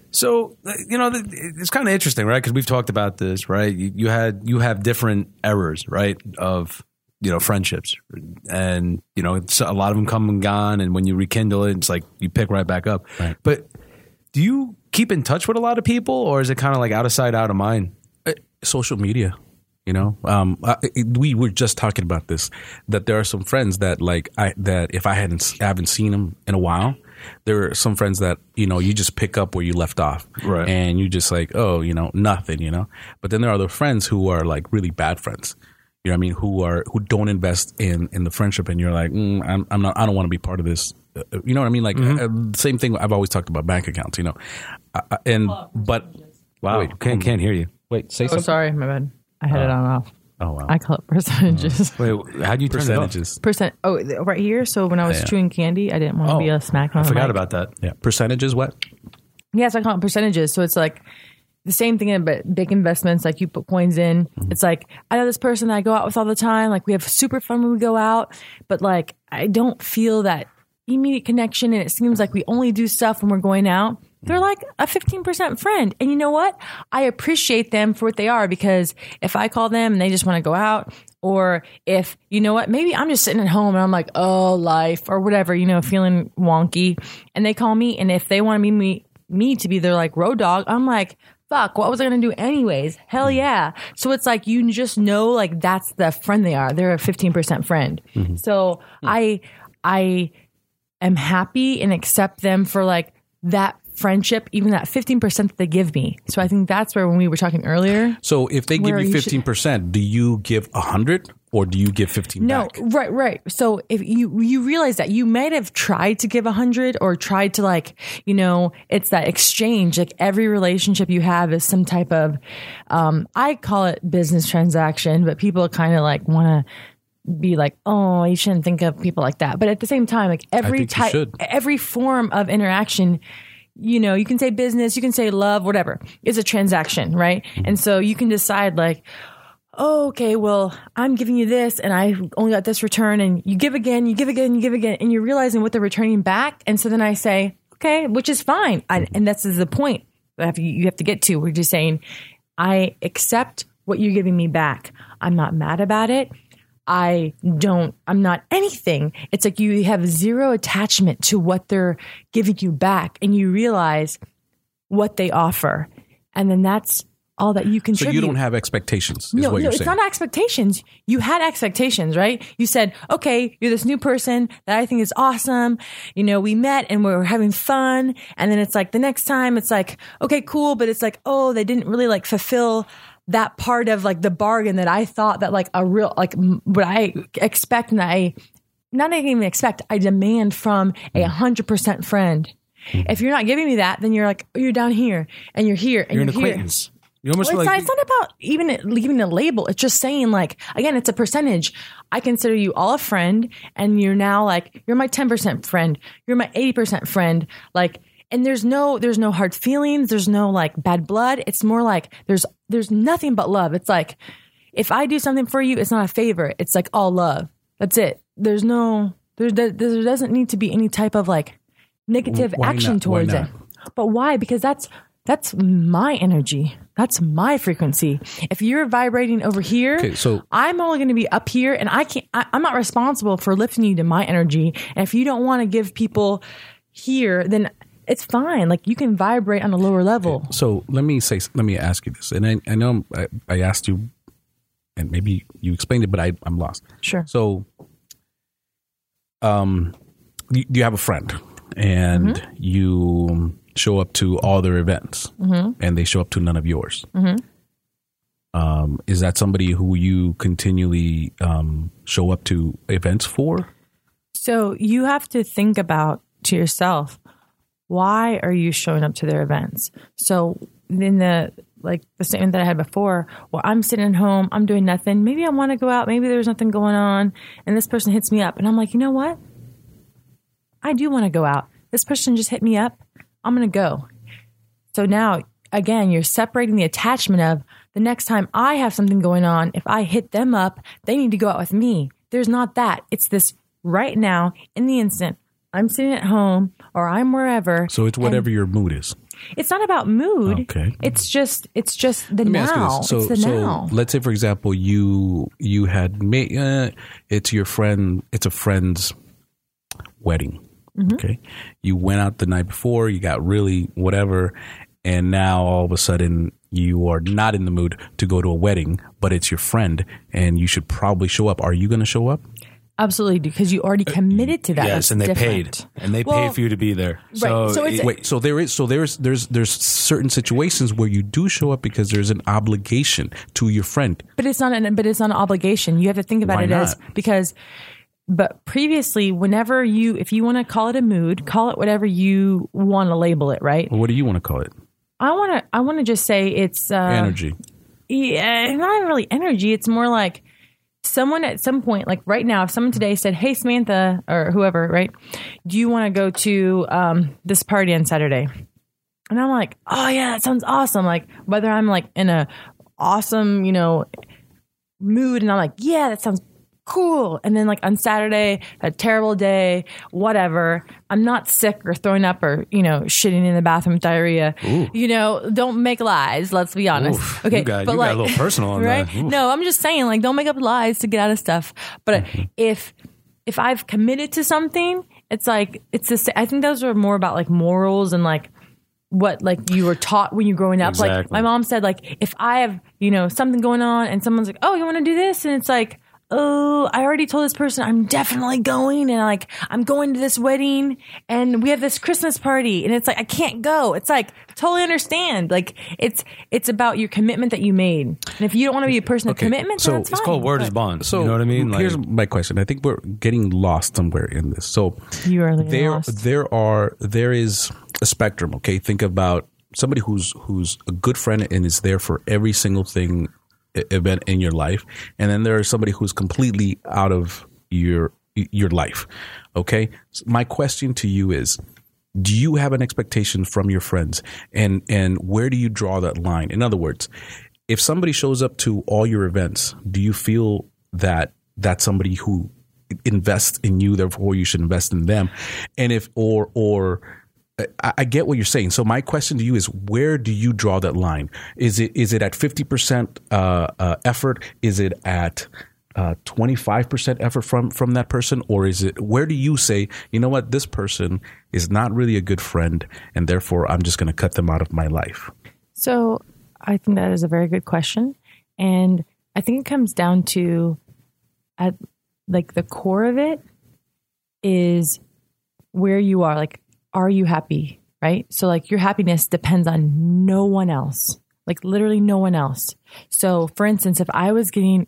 So, it's kind of interesting, right? Because we've talked about this, right? You have different eras, right, of, friendships. And, it's, a lot of them come and gone. And when you rekindle it, it's like you pick right back up. Right. But do you keep in touch with a lot of people, or is it kind of like out of sight, out of mind? Social media. We were just talking about this, that there are some friends that that if I haven't seen them in a while, there are some friends that, you just pick up where you left off. Right. And you just like, nothing, But then there are other friends who are like really bad friends, you know what I mean? Who don't invest in the friendship. And you're like, I don't want to be part of this. You know what I mean? Like same thing. I've always talked about bank accounts, Wow. Wait, can't hear you. Wait, say something. Sorry, my bad. I had it on off. Oh, wow. I call it percentages. Wait, how'd you turn Percentages. Percent. Oh, right here. So when I was chewing candy, I didn't want to be a smack on. I forgot about that. Yeah. Percentages what? Yes, I call it percentages. So it's like the same thing, but big investments, like you put coins in. Mm-hmm. It's like, I know this person that I go out with all the time. Like we have super fun when we go out, but like I don't feel that immediate connection. And it seems like we only do stuff when we're going out. They're like a 15% friend. And you know what? I appreciate them for what they are, because if I call them and they just want to go out, or if, you know what, maybe I'm just sitting at home and I'm like, oh, life or whatever, feeling wonky. And they call me. And if they want me to be their like road dog, I'm like, fuck, what was I going to do anyways? Hell yeah. So it's like, you just know, like that's the friend they are. They're a 15% friend. Mm-hmm. So I am happy and accept them for like that friendship, even that 15% that they give me. So I think that's where, when we were talking earlier. So if they give you 15%, do you give 100 or do you give 15 back? No, right. So if you realize that you might have tried to give 100 or tried to like, it's that exchange. Like every relationship you have is some type of, I call it business transaction, but people kind of like want to be like, oh, you shouldn't think of people like that. But at the same time, like every form of interaction, you can say business, you can say love, whatever. It's a transaction, right? Mm-hmm. And so you can decide like, oh, okay, well, I'm giving you this and I only got this return, and you give again, and you're realizing what they're returning back. And so then I say, okay, which is fine. And that's the point that you have to get to. We're just saying, I accept what you're giving me back. I'm not mad about it. I'm not anything. It's like you have zero attachment to what they're giving you back, and you realize what they offer. And then that's all that you contribute. So you don't have expectations, is what you're saying. It's not expectations. You had expectations, right? You said, okay, you're this new person that I think is awesome. We met and we were having fun. And then it's like the next time it's like, okay, cool. But it's like, oh, they didn't really like fulfill that part of like the bargain that I thought that like a real, like what I expect, and I even expect, I demand from a 100% friend. If you're not giving me that, then you're like, oh, you're down here and you're here and you're an here. acquaintance. You almost it's not about even leaving a label. It's just saying like, again, it's a percentage. I consider you all a friend, and you're now like, you're my 10% friend. You're my 80% friend. Like, and there's no hard feelings. There's no like bad blood. It's more like there's nothing but love. It's like, if I do something for you, it's not a favor. It's like all love. That's it. There doesn't need to be any type of like negative action towards it. But why? Because that's my energy. That's my frequency. If you're vibrating over here, so I'm only going to be up here, and I'm not responsible for lifting you to my energy. And if you don't want to give people here, then it's fine. Like you can vibrate on a lower level. Okay. So let me ask you this. And I know I asked you, and maybe you explained it, but I'm lost. Sure. So, you have a friend, and you show up to all their events, and they show up to none of yours. Is that somebody who you continually show up to events for? So you have to think about to yourself, why are you showing up to their events? So in the statement that I had before, well, I'm sitting at home, I'm doing nothing. Maybe I want to go out. Maybe there's nothing going on. And this person hits me up, and I'm like, you know what? I do want to go out. This person just hit me up. I'm going to go. So now, again, you're separating the attachment of the next time I have something going on, if I hit them up, they need to go out with me. There's not that. It's this right now, in the instant. I'm sitting at home or I'm wherever. So it's whatever your mood is. It's not about mood. Okay. It's just the Let me ask you now. this. It's the now. Let's say, for example, you had made it's your friend. It's a friend's wedding. Mm-hmm. Okay, you went out the night before. You got really whatever, and now all of a sudden you are not in the mood to go to a wedding, but it's your friend, and you should probably show up. Are you going to show up? Absolutely, because you already committed to that. Yes, That's and they different. paid, and they paid for you to be there. Right. So it's- Wait, so there's certain situations where you do show up because there's an obligation to your friend. But it's not an obligation. You have to think about Why it as not? because. But previously, if you want to call it a mood, call it whatever you want to label it, right? What do you want to call it? I want to just say it's Energy. Yeah, not really energy. It's more like someone at some point, like right now, if someone today said, "Hey, Samantha," or whoever, right? Do you want to go to this party on Saturday? And I'm like, "Oh yeah, that sounds awesome." Like whether I'm like in a awesome, mood, and I'm like, "Yeah, that sounds cool." And then like on Saturday, a terrible day, whatever. I'm not sick or throwing up or, shitting in the bathroom with diarrhea. Don't make lies. Let's be honest. Oof, okay. you got a little personal on right? that. Oof. No, I'm just saying like, don't make up lies to get out of stuff. But if I've committed to something, it's like, I think those are more about like morals and like, what like you were taught when you're growing up. Exactly. Like my mom said, like if I have, something going on and someone's like, "Oh, you want to do this?" And it's like, "Oh, I already told this person I'm definitely going, and like I'm going to this wedding, and we have this Christmas party," and it's like I can't go. It's like totally understand. Like it's about your commitment that you made, and if you don't want to be a person of commitment, so then that's it's fine. It's called word is But bond. So you know what I mean? Here's my question. I think we're getting lost somewhere in this. So You are lost. there is a spectrum. Okay, think about somebody who's a good friend and is there for every single thing event in your life, and then there is somebody who's completely out of your life. Okay, so my question to you is, do you have an expectation from your friends, and where do you draw that line? In other words, if somebody shows up to all your events, do you feel that that's somebody who invests in you, therefore you should invest in them? And if or I get what you're saying. So my question to you is, where do you draw that line? Is it at 50% effort? Is it at 25% effort from that person? Or is it, where do you say, you know what, this person is not really a good friend, and therefore I'm just going to cut them out of my life? So I think that is a very good question. And I think it comes down to, at like the core of it is where you are. Like, are you happy? Right? So like your happiness depends on no one else. Like literally no one else. So for instance, if I was getting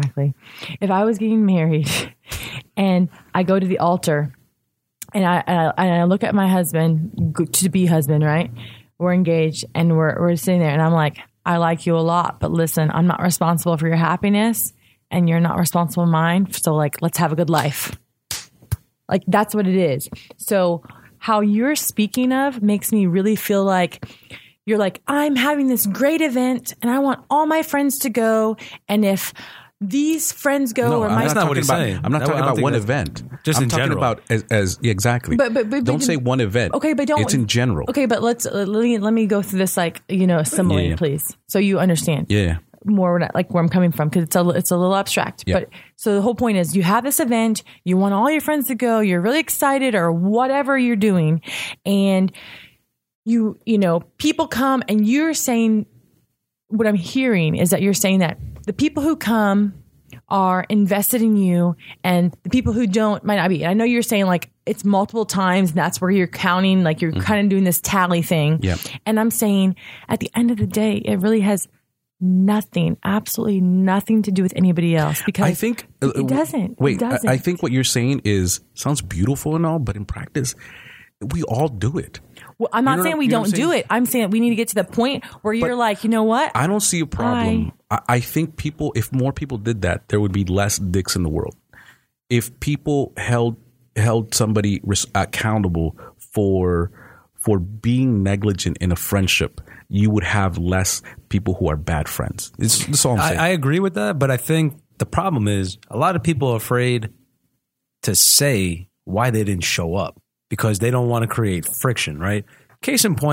married and I go to the altar and I look at my husband, to be husband, right? We're engaged and we're sitting there and I'm like, "I like you a lot, but listen, I'm not responsible for your happiness and you're not responsible for mine. So like, let's have a good life." Like that's what it is. So how you're speaking of makes me really feel like you're like, "I'm having this great event and I want all my friends to go. And if these friends go, or my that's not what he's saying. I'm not I talking don't about think one that's- event. just I'm in talking general. about as exactly. But don't say one event. Okay, but don't. It's in general. Okay, but let me go through this like simile, Yeah. please, so you understand. Yeah. More like where I'm coming from, because it's a little abstract. Yeah. But so the whole point is, you have this event, you want all your friends to go, you're really excited or whatever you're doing, and you people come and you're saying, what I'm hearing is that you're saying that the people who come are invested in you and the people who don't might not be. And I know you're saying like it's multiple times and that's where you're counting, like you're kind of doing this tally thing. Yep. And I'm saying at the end of the day, it really has absolutely nothing to do with anybody else, because I think it doesn't. Wait, It doesn't. I think what you're saying sounds beautiful and all, but in practice, we all do it. Well, I'm not You know saying what- we you know what don't I'm do saying? it. I'm saying we need to get to the point where you're like, you know what? I don't see a problem. I think if more people did that, there would be less dicks in the world. If people held somebody accountable for being negligent in a friendship, you would have less people who are bad friends. That's all I'm saying. I agree with that, but I think the problem is a lot of people are afraid to say why they didn't show up because they don't want to create friction, right? Case in point,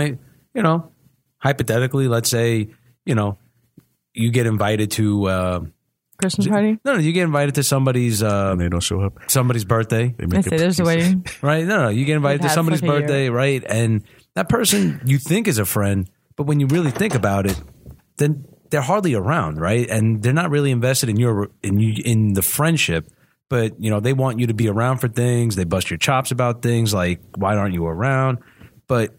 you know, hypothetically, let's say, you know, you get invited to Christmas party. No, you get invited to somebody's and they don't show up. somebody's birthday. They I make say there's a excuses. wedding. Right? No, you get invited to We've had somebody's for like a birthday, right? And that person you think is a friend, but when you really think about it, then they're hardly around, right? And they're not really invested in in the friendship. But you know, they want you to be around for things. They bust your chops about things like, why aren't you around? But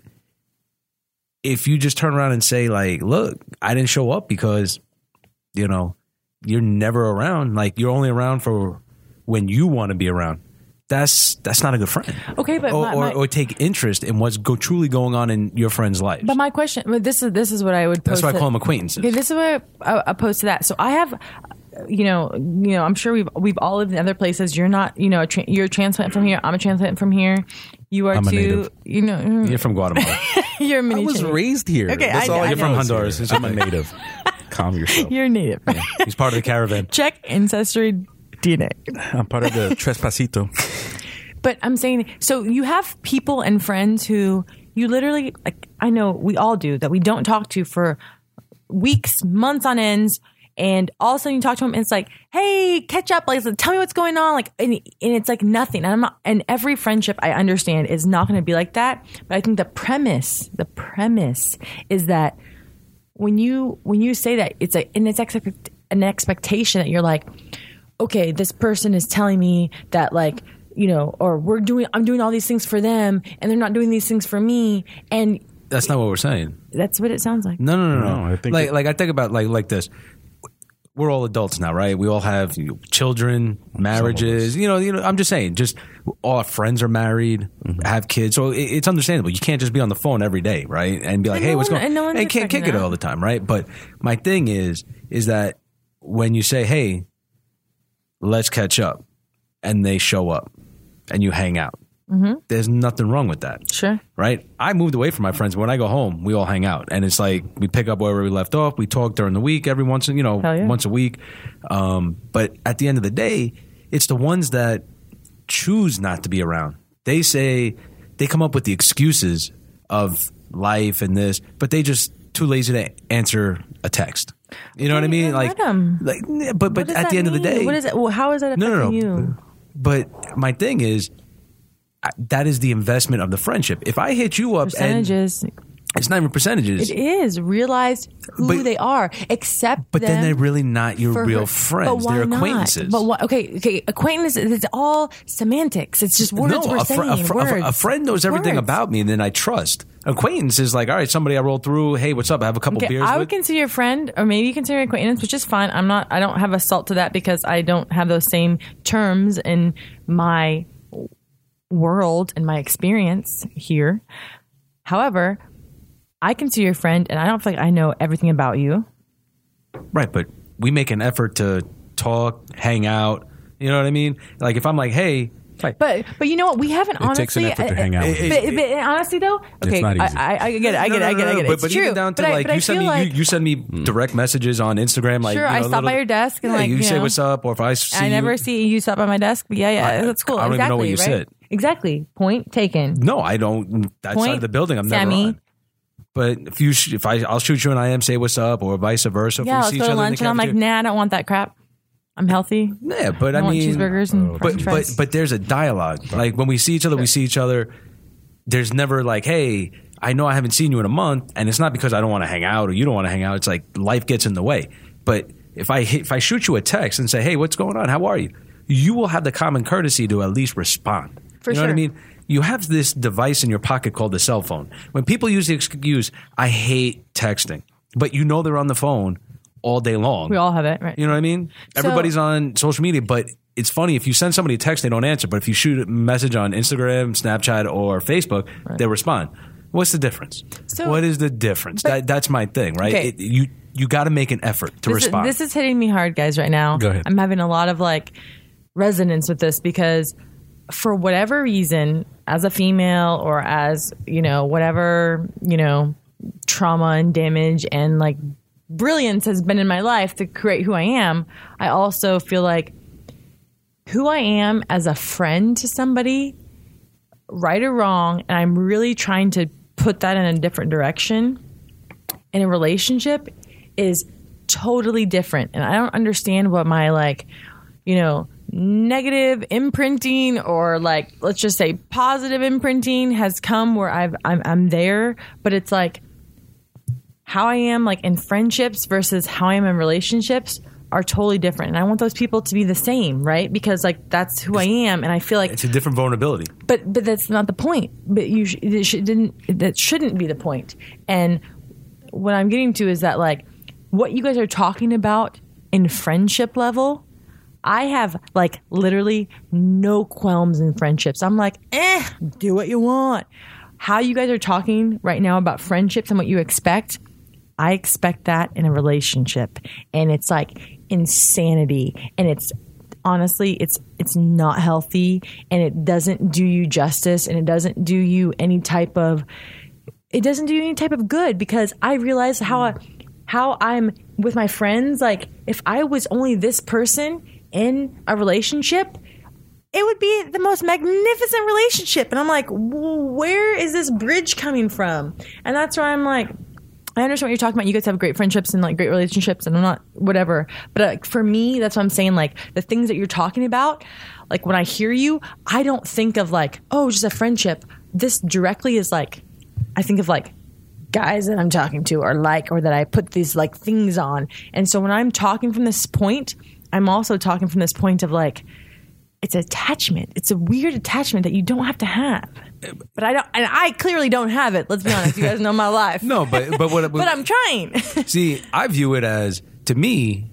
if you just turn around and say like, look, I didn't show up because, you know, you're never around. Like, you're only around for when you want to be around. That's not a good friend. Okay, but or take interest in what's truly going on in your friend's life. But my question, but this is what I would. That's pose why I to- call them acquaintances. Okay, this is what I oppose to that. So I have, you know, I'm sure we've all lived in other places. You're not, you know, you're a transplant from here. I'm a transplant from here. You are I'm a too, native. you know, You're from Guatemala. you're a mini. I was Chinese. raised here. Okay, That's I all know, I I know. know. From Honduras. I'm a native. Calm yourself. You're native. He's part of the caravan. Check ancestry DNA. I'm part of the Trespasito. But I'm saying, so you have people and friends who you literally, like, I know we all do, that we don't talk to for weeks, months on ends. And all of a sudden you talk to them and it's like, hey, catch up. Like, tell me what's going on. Like, and it's like nothing. And I'm not, and every friendship I understand is not going to be like that. But I think the premise is that when you say that, it's an expectation that you're like, okay, this person is telling me that, like, you know, or I'm doing all these things for them and they're not doing these things for me. And That's not what we're saying. that's what it sounds like. No. No, I think like I think about like this. We're all adults now, right? We all have children, marriages. You know. I'm just saying. Just all our friends are married, have kids, so it's understandable. You can't just be on the phone every day, right? And be like, And "Hey, no what's one- going?" and no one's And can't expecting get it that. all the time, right? But my thing is that when you say, "Hey, let's catch up," and they show up, and you hang out, there's nothing wrong with that. Sure. Right? I moved away from my friends. When I go home, we all hang out, and it's like we pick up wherever we left off. We talk during the week, every once, Hell yeah. once a week. But at the end of the day, it's the ones that choose not to be around. They come up with the excuses of life and this, but they just too lazy to answer a text. You know what I mean? Let 'em. But What does at that the end of the mean? day, what is it? Well, how is that affecting no. you? But my thing is, that is the investment of the friendship. If I hit you up, and Percentages. it's not even percentages, It is. Realize who But- they are. Accept but them. then they're really not your for real her- friends. But why They're not? acquaintances. But why, okay. Acquaintances. It's all semantics. It's just words we're saying. Words. a friend knows everything Words. about me, and then I trust. Acquaintance is like, all right, somebody I rolled through. Hey, what's up? I have a couple Okay, beers I would with. consider your friend, or maybe you consider your acquaintance, which is fine. I don't have a salt to that because I don't have those same terms in my world and my experience here. However, I consider your friend, and I don't feel like I know everything about you. Right, but we make an effort to talk, hang out. You know what I mean? Like if I'm like, hey, like, But you know what? We haven't It honestly. takes an effort to hang out with you. But honestly, though, okay, not easy. I get it. I get it. But, It's but true. even down to But like I you send feel me like you send me direct messages on Instagram. Like Sure, you know, I stop by your desk and, yeah, like, you you say know, what's up, or if I see I never you, see you stop by my desk. But yeah, that's cool. I don't even know exactly, what you right? said. Exactly. Point taken. No, I don't. That Point, side of the building, I'm Sammy. never on. But I'll shoot you an IM, say what's up, or vice versa. If Yeah, we let's see go each to other in lunch, the and I'm like, cafeteria. nah, I don't want that crap. I'm healthy. Yeah, but I, I want mean, cheeseburgers and French fries. but there's a dialogue. Like when we see each other, we see each other. There's never like, hey, I know I haven't seen you in a month, and it's not because I don't want to hang out or you don't want to hang out. It's like life gets in the way. But if I shoot you a text and say, hey, what's going on? How are you? You will have the common courtesy to at least respond. For you know what I sure. mean? You have this device in your pocket called the cell phone. When people use the excuse, I hate texting, but you know they're on the phone all day long. We all have it, right? You know what I mean? Everybody's on social media, but it's funny if you send somebody a text, they don't answer. But if you shoot a message on Instagram, Snapchat, or Facebook, they respond. What's the difference? So- what is the difference? That's my thing, right? Okay. You got to make an effort to respond. This is hitting me hard, guys, right now. Go ahead. I'm having a lot of like resonance with this because for whatever reason, as a female or as, whatever, trauma and damage and like brilliance has been in my life to create who I am, I also feel like who I am as a friend to somebody, right or wrong, and I'm really trying to put that in a different direction in a relationship is totally different. And I don't understand what my negative imprinting or let's just say positive imprinting has come where I'm there, but it's like how I am in friendships versus how I am in relationships are totally different. And I want those people to be the same, right? Because that's who I am. And I feel like it's a different vulnerability. But that's not the point. But that shouldn't be the point. And what I'm getting to is that what you guys are talking about in friendship level, I have literally no qualms in friendships. I'm do what you want. How you guys are talking right now about friendships and what you expect, I expect that in a relationship. And it's insanity. And it's honestly, it's not healthy, and it doesn't do you justice, and it doesn't do you any type of good, because I realize how I'm with my friends. If I was only this person in a relationship, it would be the most magnificent relationship. And I'm where is this bridge coming from? And that's where I'm I understand what you're talking about. You guys have great friendships and great relationships, and I'm not whatever. But for me, that's what I'm saying. The things that you're talking about, when I hear you, I don't think of just a friendship. This directly is I think of guys that I'm talking to or that I put these things on. And so when I'm talking from this point, I'm also talking from this point of it's attachment. It's a weird attachment that you don't have to have. But I don't, and I clearly don't have it. Let's be honest. You guys know my life. No, but but I'm trying. See, I view it as, to me,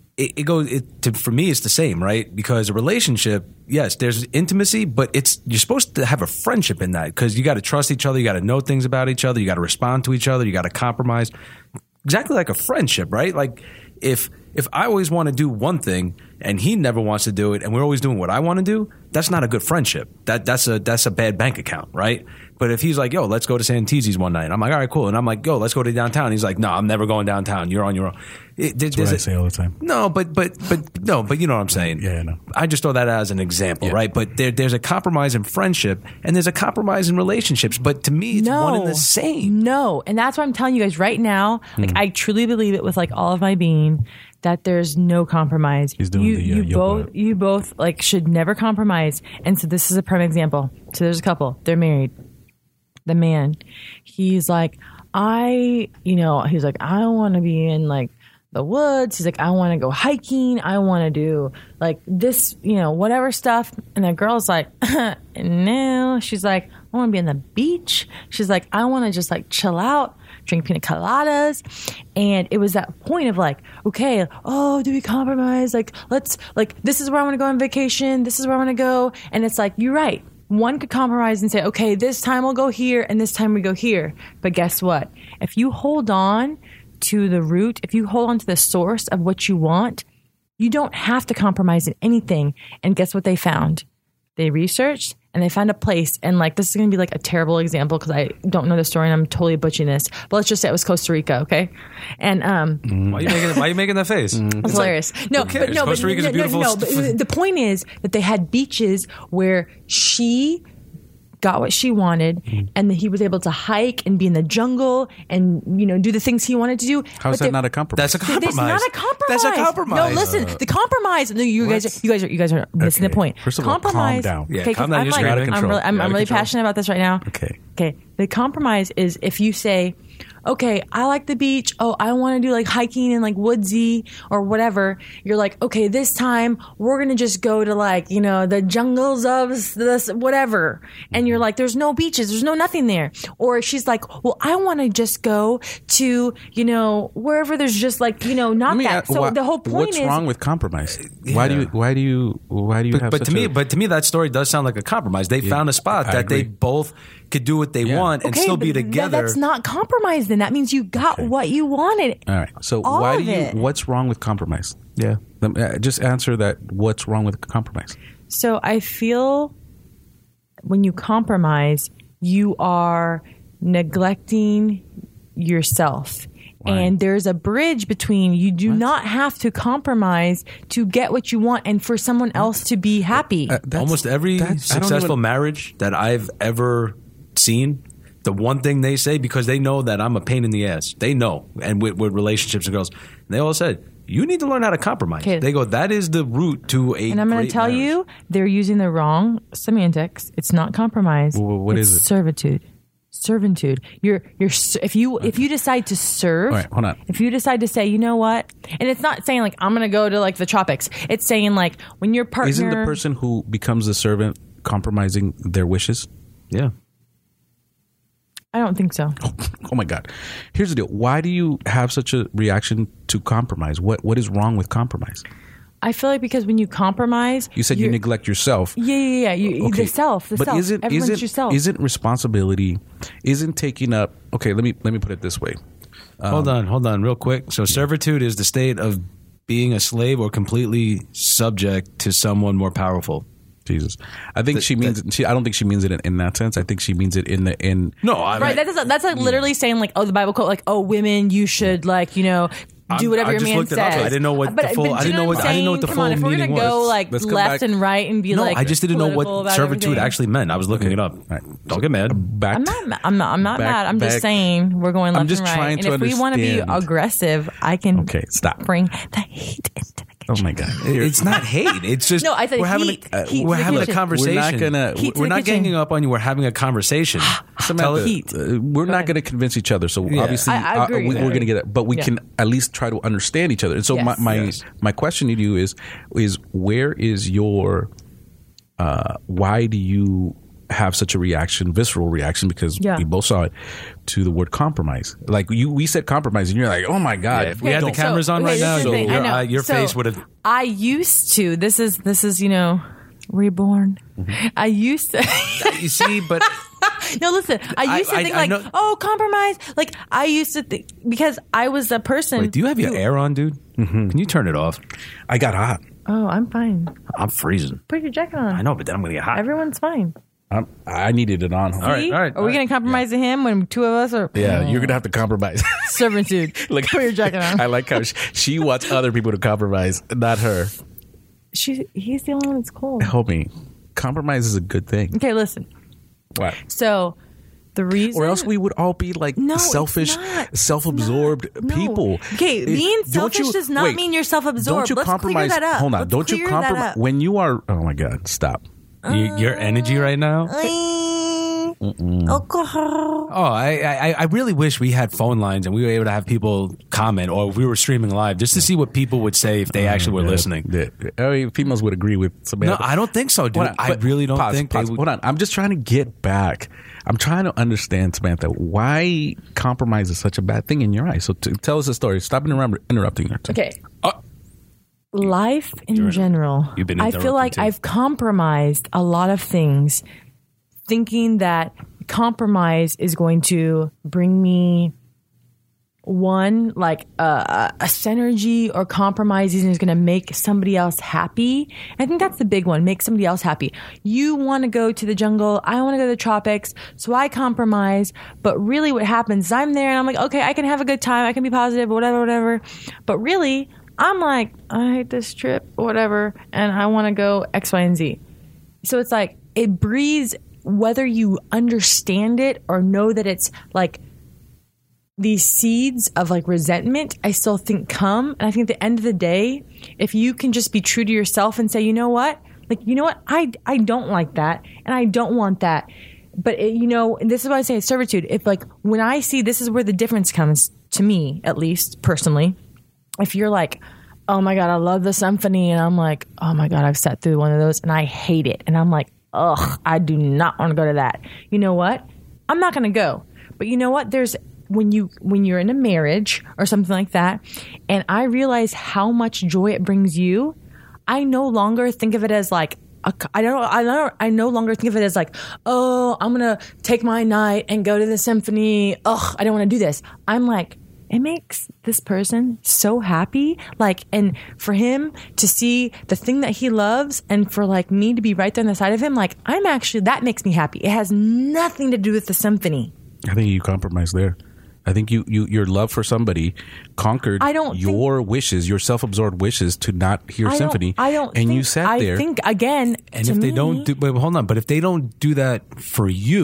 for me, it's the same, right? Because a relationship, yes, there's intimacy, but you're supposed to have a friendship in that, because you got to trust each other, you got to know things about each other, you got to respond to each other, you got to compromise. Exactly like a friendship, right? If I always want to do one thing and he never wants to do it, and we're always doing what I want to do, that's not a good friendship. That's a bad bank account, right? But if he's yo, let's go to Santisi's one night, I'm all right, cool. And I'm yo, let's go to downtown. He's no, I'm never going downtown. You're on your own. That's what I say all the time. No, but you know what I'm saying. Yeah, I know. I just throw that as an example, right? But there's a compromise in friendship, and there's a compromise in relationships. But to me, it's one and the same. No, and that's what I'm telling you guys right now. I truly believe it with all of my being that there's no compromise. He's doing you both should never compromise. And so this is a prime example. So there's a couple. They're married. The man, he's I want to be in the woods. He's I want to go hiking. I want to do this, whatever stuff. And that girl's no. She's I want to be on the beach. She's I want to just chill out, drink pina coladas. And it was that point of okay, do we compromise? Let's this is where I want to go on vacation. This is where I want to go. And it's you're right. One could compromise and say, okay, this time we'll go here and this time we go here. But guess what? If you hold on to the root, if you hold on to the source of what you want, you don't have to compromise in anything. And guess what they found? They researched and they found a place. And this is going to be a terrible example because I don't know the story and I'm totally butchering this. But let's just say it was Costa Rica, okay? And why are you making that face? It's hilarious. Costa Rica's a beautiful. But the point is that they had beaches where she got what she wanted, and that he was able to hike and be in the jungle and do the things he wanted to do. How is that not a compromise? That's a compromise. It's not a compromise. That's a compromise. No, listen, the compromise. No, you guys are missing the point. First of all, compromise. Calm down. Yeah, calm down. You're out of control. I'm really passionate about this right now. Okay. The compromise is if you say, okay, I like the beach. Oh, I want to do hiking and woodsy or whatever. You're okay, this time we're going to just go to the jungles of this, whatever. And you're there's no beaches. There's no nothing there. Or she's well, I want to just go to, wherever there's just not that. So the whole point is. What's wrong with compromise? Why do you have but to me, that story does sound like a compromise. They found a spot that they both could do what they want and still be together. That's not compromise then. That means you got what you wanted. All right. So what's wrong with compromise? Yeah. Just answer that. What's wrong with compromise? So I feel when you compromise, you are neglecting yourself. Right. And there's a bridge between you do not have to compromise to get what you want and for someone else to be happy. Almost every successful marriage that I've ever seen, the one thing they say, because they know that I'm a pain in the ass. They know. And with relationships and girls, they all said, you need to learn how to compromise. Okay. They go, that is the route to a And I'm going to tell you, they're using the wrong semantics. It's not compromise. What is it? Servitude. Servitude. If you decide to serve, all right, hold on. If you decide to say, you know what, and it's not saying like I'm going to go to like the tropics. It's saying like when your partner isn't the person who becomes the servant compromising their wishes? Yeah. I don't think so. Oh my God. Here's the deal. Why do you have such a reaction to compromise? What is wrong with compromise? I feel like because when you compromise, you said you neglect yourself. Yeah. Okay. The self. But Everyone's yourself. Isn't responsibility, isn't taking up, okay, let me put it this way. Hold on real quick. So servitude is the state of being a slave or completely subject to someone more powerful. Jesus, I think she means. I don't think she means it in that sense. I think she means it in. No, right. That's like literally saying like, oh, the Bible quote, like, oh, women, you should like, do whatever your man says. I didn't know what the full. I didn't know what the full meaning was. Come on, if we're gonna go like left and right and be like, I just didn't know what servitude actually meant. I was looking it up. Right. Don't get mad. I'm not mad. I'm just saying we're going left and right. And if we want to be aggressive, I can. Okay, stop. Bring the hate into the. Oh my God! It's not hate. It's just no. I said we're having a conversation. We're not ganging up on you. We're having a conversation. We're not going to convince each other. So obviously, we're going to get it. But we can at least try to understand each other. And so my question to you is where is your why do you have such a reaction, visceral reaction, because we both saw it, to the word compromise? Like we said compromise, and you're like, oh my God. If we had the cameras on right now, your face would have. I used to. This is reborn. Mm-hmm. I used to. You see, but. No, listen. I used to think compromise. Like I used to think, because I was a person. Wait, do you have your air on, dude? Mm-hmm. Can you turn it off? I got hot. Oh, I'm fine. I'm freezing. Put your jacket on. I know, but then I'm going to get hot. Everyone's fine. I needed it on. All right. Are we going to compromise to him when two of us are? Yeah, you're going to have to compromise. Servitude. Like, put your jacket on. I like how she wants other people to compromise, not her. He's the only one that's cold. Help me. Compromise is a good thing. Okay, listen. What? So the reason, or else we would all be like selfish, self-absorbed people. Okay, being selfish does not mean you're self-absorbed. Let's compromise. Clear that up. Hold on. Don't you compromise when you are? Oh my God! Stop. Your energy right now. Alcohol. Oh, I really wish we had phone lines and we were able to have people comment, or if we were streaming live just to see what people would say if they actually were listening. I mean, females would agree with Samantha. No, I don't think so, dude. I really don't think they would. Hold on. I'm just trying to get back. I'm trying to understand, Samantha, why compromise is such a bad thing in your eyes. So tell us a story. Stop interrupting her. Okay. Life in general, I feel like I've compromised a lot of things, thinking that compromise is going to bring me like a synergy, or compromising is going to make somebody else happy. I think that's the big one, make somebody else happy. You want to go to the jungle, I want to go to the tropics, so I compromise. But really what happens is I'm there and I'm like, okay, I can have a good time, I can be positive, whatever. But really, I'm like, I hate this trip, whatever, and I want to go X, Y, and Z. So it's like, it breeds, whether you understand it or know that it's like these seeds of like resentment, I still think come. And I think at the end of the day, if you can just be true to yourself and say, you know what, I don't like that and I don't want that. But and this is what I say, servitude. If like, when I see, this is where the difference comes to me, at least personally. If you're like, oh my God, I love the symphony. And I'm like, oh my God, I've sat through one of those and I hate it. And I'm like, ugh, I do not want to go to that. You know what? I'm not going to go. But you know what? There's, when you're in a marriage or something like that, and I realize how much joy it brings you, I no longer think of it as like, I no longer think of it as like, oh, I'm going to take my night and go to the symphony. Ugh, I don't want to do this. I'm like, it makes this person so happy. Like, and for him to see the thing that he loves, and for like me to be right there on the side of him, like, that makes me happy. It has nothing to do with the symphony. I think you compromise there. I think your love for somebody conquered your wishes, your self-absorbed wishes to not hear symphony. You sat there. I think, again, and if they don't do, wait, hold on, but if they don't do that for you,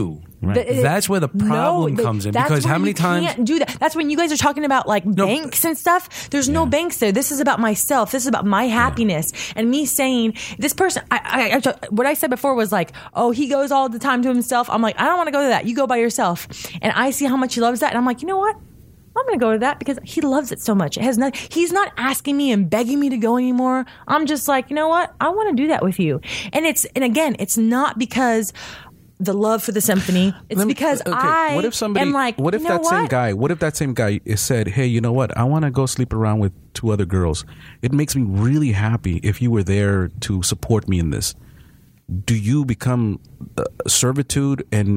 That's where the problem comes in, because how many times can't do that? That's when you guys are talking about like banks and stuff. There's no banks there. This is about myself. This is about my happiness and me saying this person. What I said before was like, oh, he goes all the time to himself. I'm like, I don't want to go to that. You go by yourself. And I see how much he loves that, and I'm like, you know what? I'm going to go to that because he loves it so much. He's not asking me and begging me to go anymore. I'm just like, you know what? I want to do that with you. And again, it's not because the love for the symphony. It's because what if somebody, am like, what if that same guy said, hey, you know what? I want to go sleep around with 2 other girls. It makes me really happy if you were there to support me in this. Do you become servitude and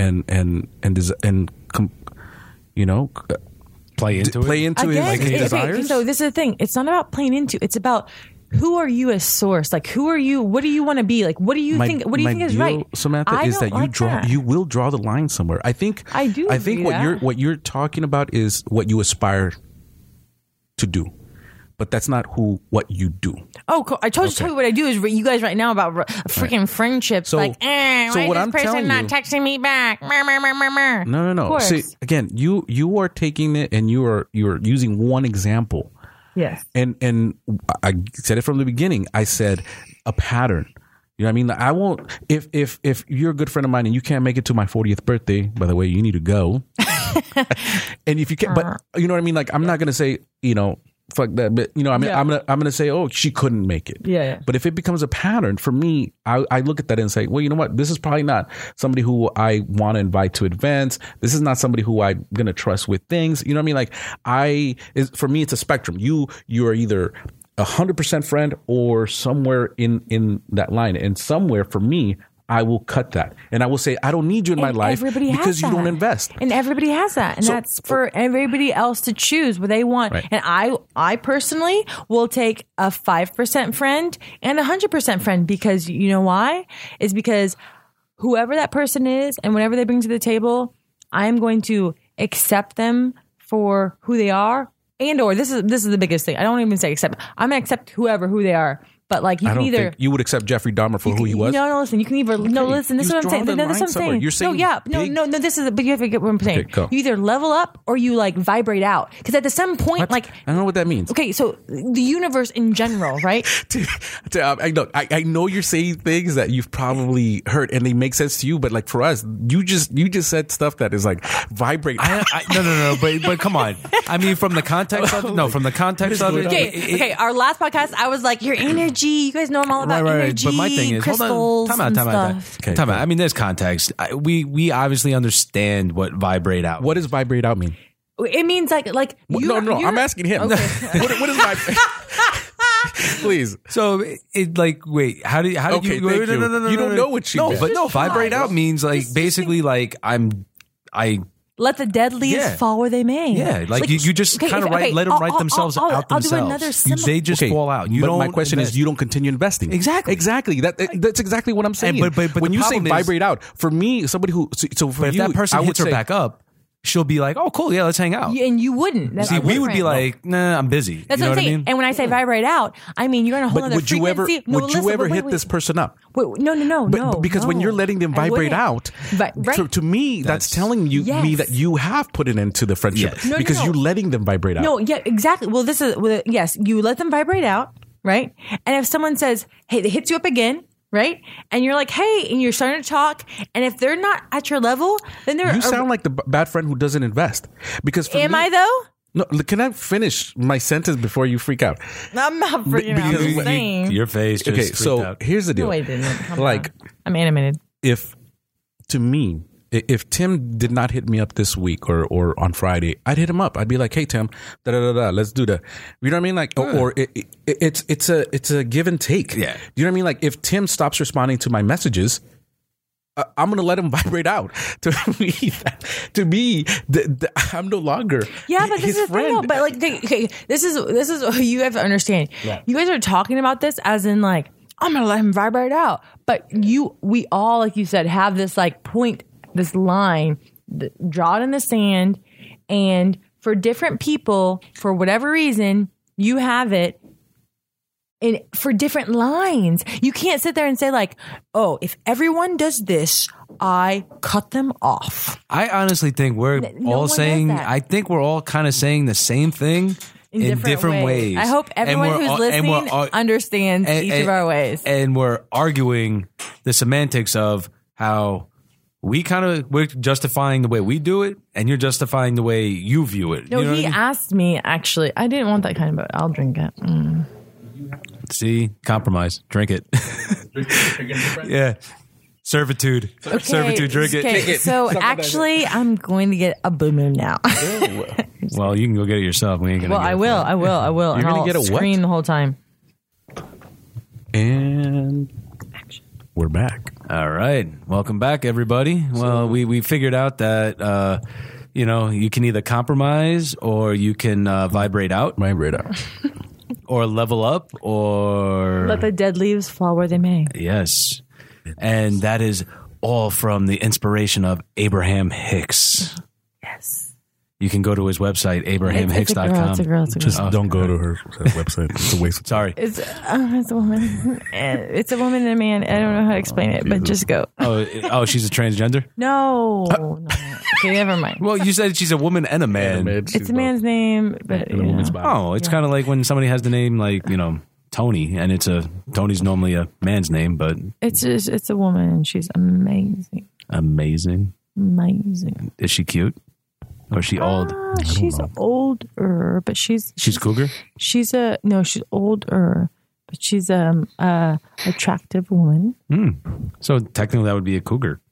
play into Again, it like his desires? Okay, so this is the thing. It's not about playing into. It's about who are you as source? Like, who are you? What do you want to be? Like, what do you think? What do you think is right? Samantha, is that you will draw the line somewhere. I think what you're talking about is what you aspire to do, but that's not what you do. Oh, cool. I told you what I do is you guys right now about freaking friendships. So, why is this person not texting me back? No. See, again, you are taking it and you're using one example. Yes. And I said it from the beginning. I said a pattern. You know what I mean? I won't, if you're a good friend of mine and you can't make it to my 40th birthday, by the way, you need to go. And if you can't, but you know what I mean? Like, I'm not going to say, fuck that, but I'm gonna say, oh, she couldn't make it. Yeah. But if it becomes a pattern for me, I look at that and say, well, you know what? This is probably not somebody who I want to invite to events. This is not somebody who I'm gonna trust with things. You know what I mean? Like, for me, it's a spectrum. You are either 100% friend or somewhere in that line, and somewhere for me, I will cut that. And I will say, I don't need you in my life because you don't invest. And everybody has that. And that's for everybody else to choose what they want. Right. And I personally will take a 5% friend and a 100% friend, because you know why? It's because whoever that person is and whatever they bring to the table, I am going to accept them for who they are. And or this is the biggest thing. I don't even say accept. I'm going to accept who they are. But like, you can either think you would accept Jeffrey Dahmer for who he was. No, listen. You can either listen. This is what I'm saying. No, this is what I'm saying. You're saying no. This is. But you have to get what I'm saying. Okay, you either level up or you like vibrate out. Because at some point, I don't know what that means. Okay, so the universe in general, right? I know you're saying things that you've probably heard and they make sense to you, but like for us, you just said stuff that is like vibrate. No. But come on. I mean, from the context of it. Okay. Our last podcast, I was like, your energy. You guys know I'm all about energy. But my thing is, hold on, time out. Okay, time out. I mean, there's context. We obviously understand what vibrate out. What does vibrate out mean? It means like no. I'm asking him. Okay. what is vibrate? Please. So it like wait. How do you? No. You don't know what she meant. But no, vibrate out means like basically like I. Let the dead leaves fall where they may. Yeah, like you just kind of let them write themselves out themselves. I'll do another symbol. They just fall out. But my question is, you don't continue investing. Exactly. That's exactly what I'm saying. But when you say vibrate out, for me, somebody who if that person hits her back up, she'll be like, oh, cool, yeah, let's hang out. And you wouldn't. See, we would be like, nah, I'm busy. That's what I'm saying. I mean? And when I say vibrate out, I mean, you're on a whole other frequency. Would you ever hit this person up? No. Because when you're letting them vibrate out, to me, that's telling me that you have put it into the friendship. Yes. Because you're letting them vibrate out. No, yeah, exactly. Well, yes, you let them vibrate out, right? And if someone says, hey, they hits you up again, right? And you're like, hey, and you're starting to talk. And if they're not at your level, then you sound like the bad friend who doesn't invest. Because am I though? No, can I finish my sentence before you freak out? I'm not freaking out. Your face just freaked out. Here's the deal. No, I didn't. Like, I'm animated. If Tim did not hit me up this week or on Friday, I'd hit him up. I'd be like, hey, Tim, let's do that. You know what I mean? Like, or it's a give and take. Yeah. You know what I mean? Like, if Tim stops responding to my messages, I'm going to let him vibrate out. To me, I'm no longer but this his is friend. The thing, though. But like, this is what you have to understand. Yeah. You guys are talking about this as in like, I'm going to let him vibrate out. But we all, like you said, have this like point, this line, draw it in the sand. And for different people, for whatever reason, you have it. for different lines. You can't sit there and say like, oh, if everyone does this, I cut them off. I honestly think we're all saying, I think we're all kind of saying the same thing in different ways. I hope everyone who's listening understands each of our ways. And we're arguing the semantics of how we're justifying the way we do it, and you're justifying the way you view it. No, you know he asked me, actually. I didn't want that kind, but I'll drink it. See? Compromise. Drink it. Yeah. Servitude. Okay, Servitude. Drink it. Okay, so actually, I'm going to get a Blue Moon now. Well, you can go get it yourself. We ain't gonna Well, I will. You're and gonna I'll get a what? scream the whole time. And we're back. All right. Welcome back, everybody. Well, we figured out that, you can either compromise or you can vibrate out. Vibrate out. Or level up or... Let the dead leaves fall where they may. Yes. And that is all from the inspiration of Abraham Hicks. Yes. You can go to his website, abrahamhicks.com. It's a girl. Just don't go to her website. It's a waste of time. Sorry. It's a woman. It's a woman and a man. I don't know how to explain it, but just go. Oh, she's a transgender? No. Okay, never mind. Well, you said she's a woman and a man. It's a man's name, but in a woman's body. Oh, it's kind of like when somebody has the name like, Tony, and Tony's normally a man's name, but... It's a woman, and she's amazing. Amazing? Amazing. Is she cute? Or is she old? She's older, but she's cougar? She's older, but she's a attractive woman. So technically that would be a cougar.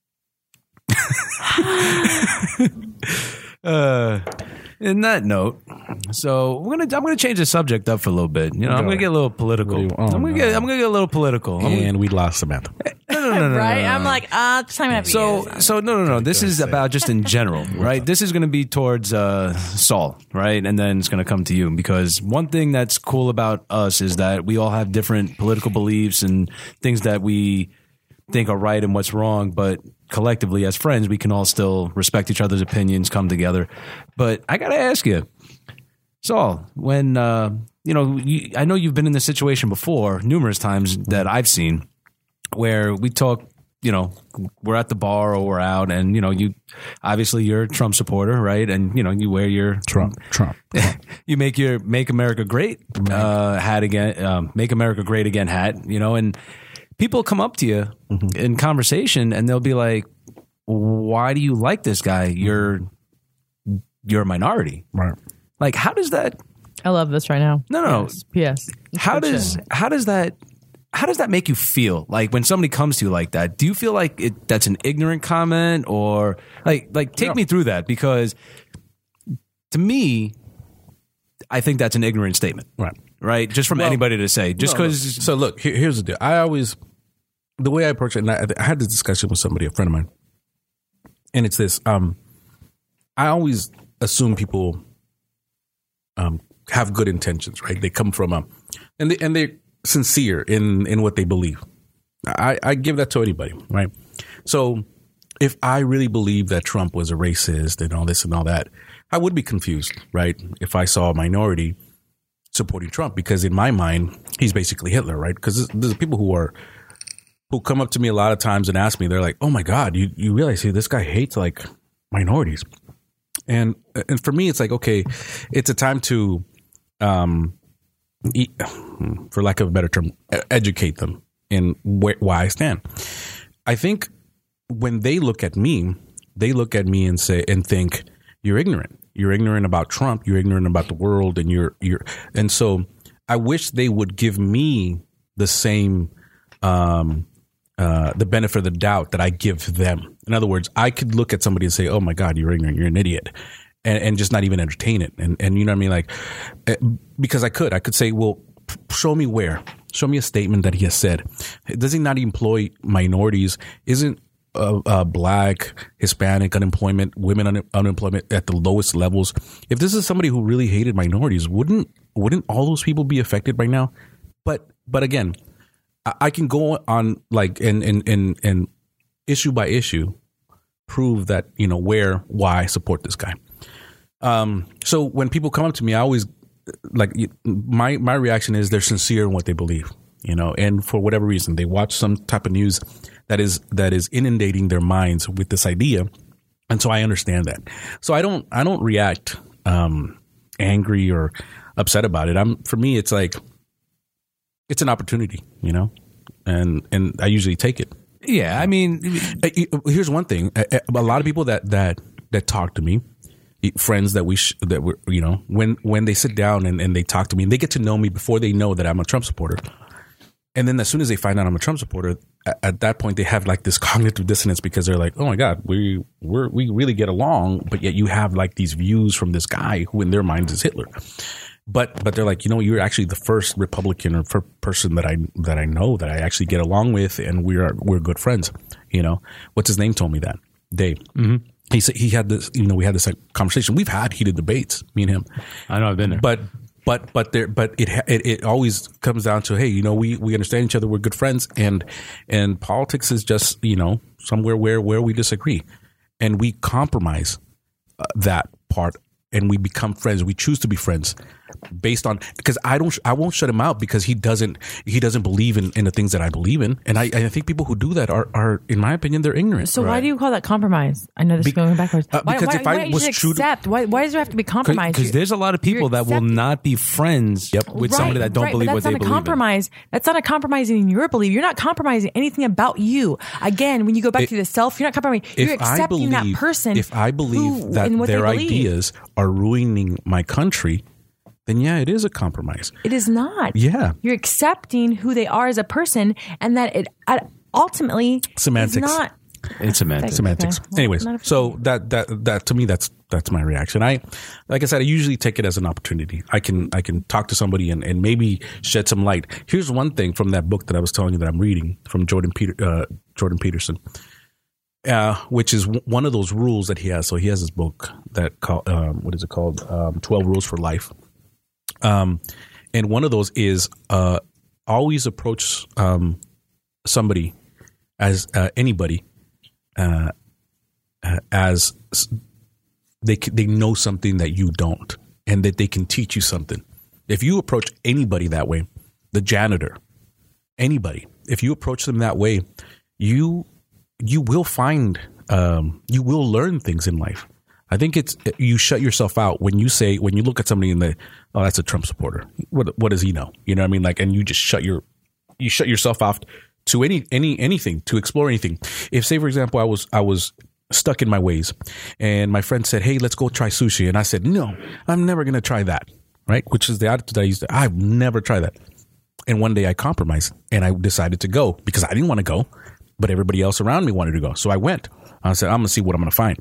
In that note, so I'm gonna change the subject up for a little bit. I'm gonna get a little political. I'm gonna get a little political. And we lost Samantha. No. Right? I'm like, just time after So no. This is about just in general, right? This is going to be towards Saul, right? And then it's going to come to you, because one thing that's cool about us is that we all have different political beliefs and things that we think are right and what's wrong, but collectively as friends, we can all still respect each other's opinions, come together. But I got to ask you, Saul, when, I know you've been in this situation before numerous times that I've seen, where we talk, we're at the bar or we're out, and, obviously you're a Trump supporter, right? And, you wear your Trump. You make your Make America Great hat again, Make America Great Again hat, and people come up to you in conversation and they'll be like, why do you like this guy? You're a minority. Right. Like, how does that... I love this right now. No. Yes. How does that make you feel? Like when somebody comes to you like that, do you feel like that's an ignorant comment, or like take me through that? Because to me, I think that's an ignorant statement. Right. Just from anybody to say, just because. So look, here's the deal. The way I approach it, and I had this discussion with somebody, a friend of mine, and it's this, I always assume people have good intentions, right? They come from and they're sincere in what they believe. I give that to anybody, right? So if I really believe that Trump was a racist and all this and all that, I would be confused, right? If I saw a minority supporting Trump, because in my mind, he's basically Hitler, right? Because there's people who come up to me a lot of times and ask me, they're like, oh my God, you realize this guy hates like minorities. And for me, it's like, okay, it's a time to, for lack of a better term, educate them in why I stand. I think when they look at me and say, and think, you're ignorant. You're ignorant about Trump. You're ignorant about the world. And and so I wish they would give me the same, the benefit of the doubt that I give them. In other words, I could look at somebody and say, oh my God, you're ignorant. You're an idiot. And just not even entertain it. And you know what I mean? Like, because I could say, well, show me where. Show me a statement that he has said. Does he not employ minorities? Isn't Black, Hispanic unemployment, women unemployment at the lowest levels? If this is somebody who really hated minorities, wouldn't all those people be affected right now? But again, I can go on like and issue by issue prove that why I support this guy. So when people come up to me, I always my reaction is they're sincere in what they believe, and for whatever reason they watch some type of news that is inundating their minds with this idea, and so I understand that. So I don't react angry or upset about it. For me, it's like it's an opportunity, and I usually take it. Yeah, I mean, here's one thing: a lot of people that talk to me, friends that were when they sit down and they talk to me and they get to know me before they know that I'm a Trump supporter, and then as soon as they find out I'm a Trump supporter, at that point they have like this cognitive dissonance because they're like, oh my God, we really get along, but yet you have like these views from this guy who in their minds is Hitler. But they're like, you're actually the first Republican or first person that I know that I actually get along with, and we're good friends. What's his name told me that, Dave. Mm-hmm. He said he had this. We had this conversation. We've had heated debates, me and him. I know I've been there. But it always comes down to, hey, we understand each other. We're good friends, and politics is just somewhere where we disagree, and we compromise that part. And we become friends. We choose to be friends based on, because I won't shut him out because he doesn't believe in the things that I believe in. And I think people who do that are in my opinion, they're ignorant. So why do you call that compromise? I know this is going backwards. Because if I was true to, why does there have to be compromise? Because there's a lot of people that will not be friends with somebody that don't believe what they believe in. That's not a compromise in your belief. You're not compromising anything about you. Again, when you go back to the self, you're not compromising. You're accepting that person. If I believe that their ideas are ruining my country, then yeah, it is a compromise. It is not. Yeah. You're accepting who they are as a person, and that it ultimately semantics. Is not. It's semantics. Semantics. Okay. Anyways, so that to me, that's my reaction. Like I said, I usually take it as an opportunity. I can talk to somebody and maybe shed some light. Here's one thing from that book that I was telling you that I'm reading from Jordan Peterson. Which is one of those rules that he has. So he has this book that called, what is it called? 12 Rules for Life. And one of those is always approach somebody as anybody as they know something that you don't, and that they can teach you something. If you approach anybody that way, the janitor, anybody, if you approach them that way, you will find, you will learn things in life. I think you shut yourself out when you look at somebody and that's a Trump supporter. What does he know? You know what I mean? Like, and you just shut yourself off to anything, to explore anything. If, say, for example, I was stuck in my ways and my friend said, hey, let's go try sushi. And I said, no, I'm never going to try that. Right. Which is the attitude I used to, I've never tried that. And one day I compromised and I decided to go because I didn't want to go, but everybody else around me wanted to go. So I went. I said, I'm going to see what I'm going to find.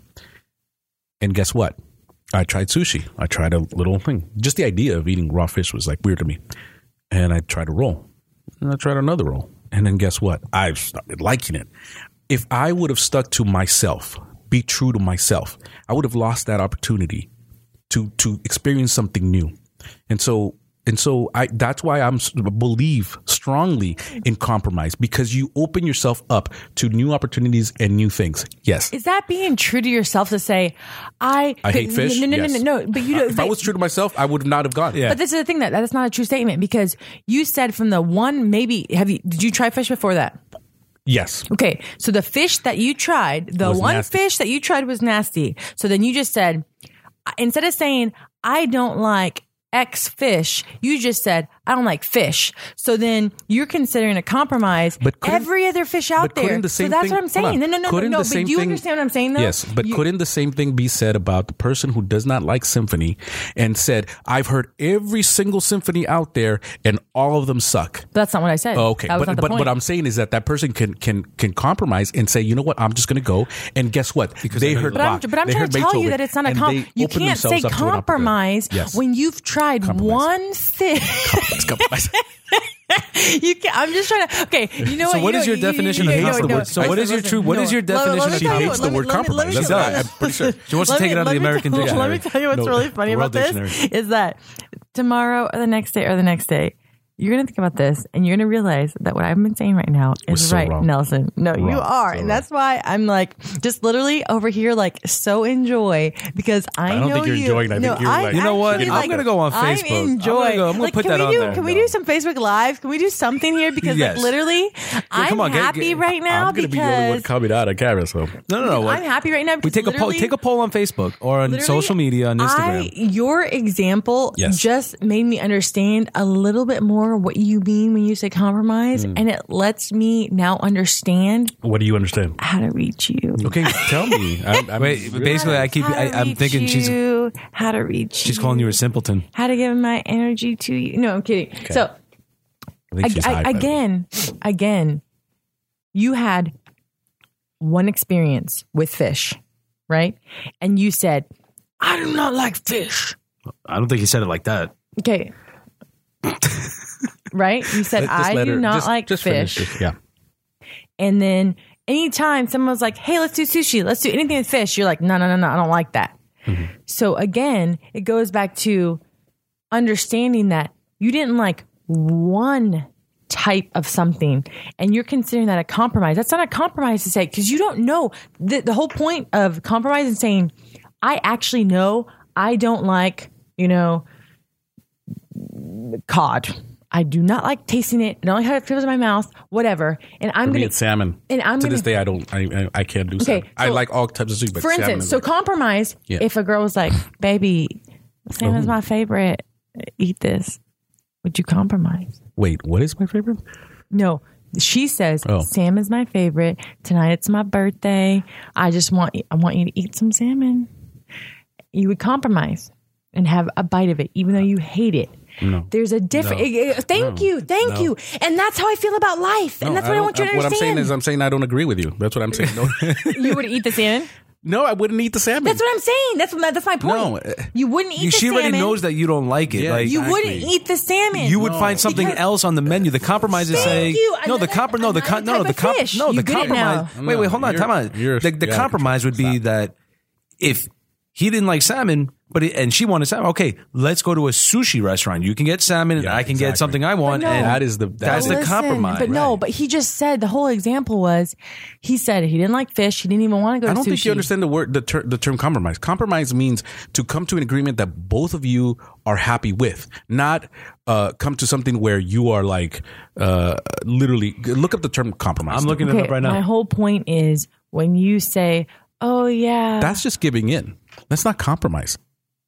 And guess what? I tried sushi. I tried a little thing. Just the idea of eating raw fish was like weird to me. And I tried a roll. And I tried another roll. And then guess what? I started liking it. If I would have stuck to myself, be true to myself, I would have lost that opportunity to experience something new. And so that's why I believe strongly in compromise, because you open yourself up to new opportunities and new things. Yes. Is that being true to yourself to say, I hate fish? No. But you don't. If I was true to myself, I would not have gone. Yeah. But this is the thing that's not a true statement, because you said from the one, did you try fish before that? Yes. Okay. So the fish that you tried, fish that you tried was nasty. So then you just said, instead of saying, I don't like X fish, you just said, I don't like fish. So then you're considering a compromise every other fish out there. So that's what I'm saying. No. But do you understand what I'm saying though? Yes. But couldn't the same thing be said about the person who does not like symphony and said, I've heard every single symphony out there and all of them suck? That's not what I said. Oh, okay. But what I'm saying is that person can compromise and say, you know what, I'm just going to go. And guess what? Because they heard Bach. But I'm trying to tell you that it's not a compromise. You can't say compromise when you've tried one fish. Compromise. You can't. I'm just trying to. Okay, you know what? So what is your definition of hates the word? So what is your true? What is your definition of she hates the word compromise? I'm pretty sure she wants to take it out of the American dictionary. Let me tell you what's really funny about this is that tomorrow or the next day, you're going to think about this and you're going to realize that what I've been saying right now is so right, wrong. Nelson. No, you are. And that's why I'm like, just literally over here, like, so enjoy because I don't know think you're you. enjoying it. I think you're like- You know what? actually, I'm going to go on Facebook. I'm enjoying. I'm going to put can that on there. Can we do some Facebook Live? Can we do something here? Because Yes. like literally, I'm come on, happy right now I'm going to be the only one because coming out of camera. So No. I'm happy right now We because take a poll. literally- Take a poll on Facebook or on literally, social media on Instagram. Your example Yes. just made me understand a little bit more what you mean when you say compromise, and it lets me now understand what do you understand? how to reach you. Okay, tell me. Wait, but basically, I'm thinking how to reach she's calling you a simpleton. how to give my energy to you. No, I'm kidding. So I think she's high. again, you had one experience with fish, right? And you said, I do not like fish. I don't think he said it like that. Okay. Right? You said, I do not like fish. Yeah. And then anytime someone's like, hey, let's do sushi, let's do anything with fish, you're like, no, I don't like that. Mm-hmm. So again, it goes back to understanding that you didn't like one type of something and you're considering that a compromise. That's not a compromise to say, because you don't know. The whole point of compromise is saying, I actually know I don't like, cod. I do not like tasting it. I don't like how it feels in my mouth, whatever. And I'm going to eat salmon. And I'm to gonna, this day, I can't do salmon. so, I like all types of sushi, but for salmon instance, is so like, compromise, Yeah. if a girl was like, baby, salmon's my favorite, eat this. Would you compromise? wait, what is my favorite? No, she says, Oh. salmon's my favorite. Tonight it's my birthday. I want you to eat some salmon. You would compromise and have a bite of it, even though you hate it. No. There's a different. Thank you. And that's how I feel about life. And that's what I want you to What I'm saying understand. is, I'm saying I don't agree with you. That's what I'm saying. No, You would eat the salmon? no, I wouldn't eat the salmon. That's what I'm saying. That's my point. No. You wouldn't eat the She salmon. already knows that you don't like it. Yeah, like You Exactly. wouldn't eat the salmon. you would find something Because- else on the menu. The compromise is saying you. no. The Another- compromise. No, the another no. type The of comp. fish. No, You the get it compromise. now. Wait. Hold on. You're- Time out. you're- The yeah, compromise would be that if he didn't like salmon, and she wanted salmon. Okay, let's go to a sushi restaurant. You can get salmon, and Yeah, I can get exactly. something I want. But no. And That's that's the Listen, compromise. But no, but he just said the whole example was he said he didn't like fish. He didn't even want to go I to don't sushi. think you understand the term compromise. Compromise means to come to an agreement that both of you are happy with, not come to something where you are like literally. Look up the term compromise. I'm looking it up right My now. whole point is when you say, oh, yeah. That's just giving in. That's not compromise.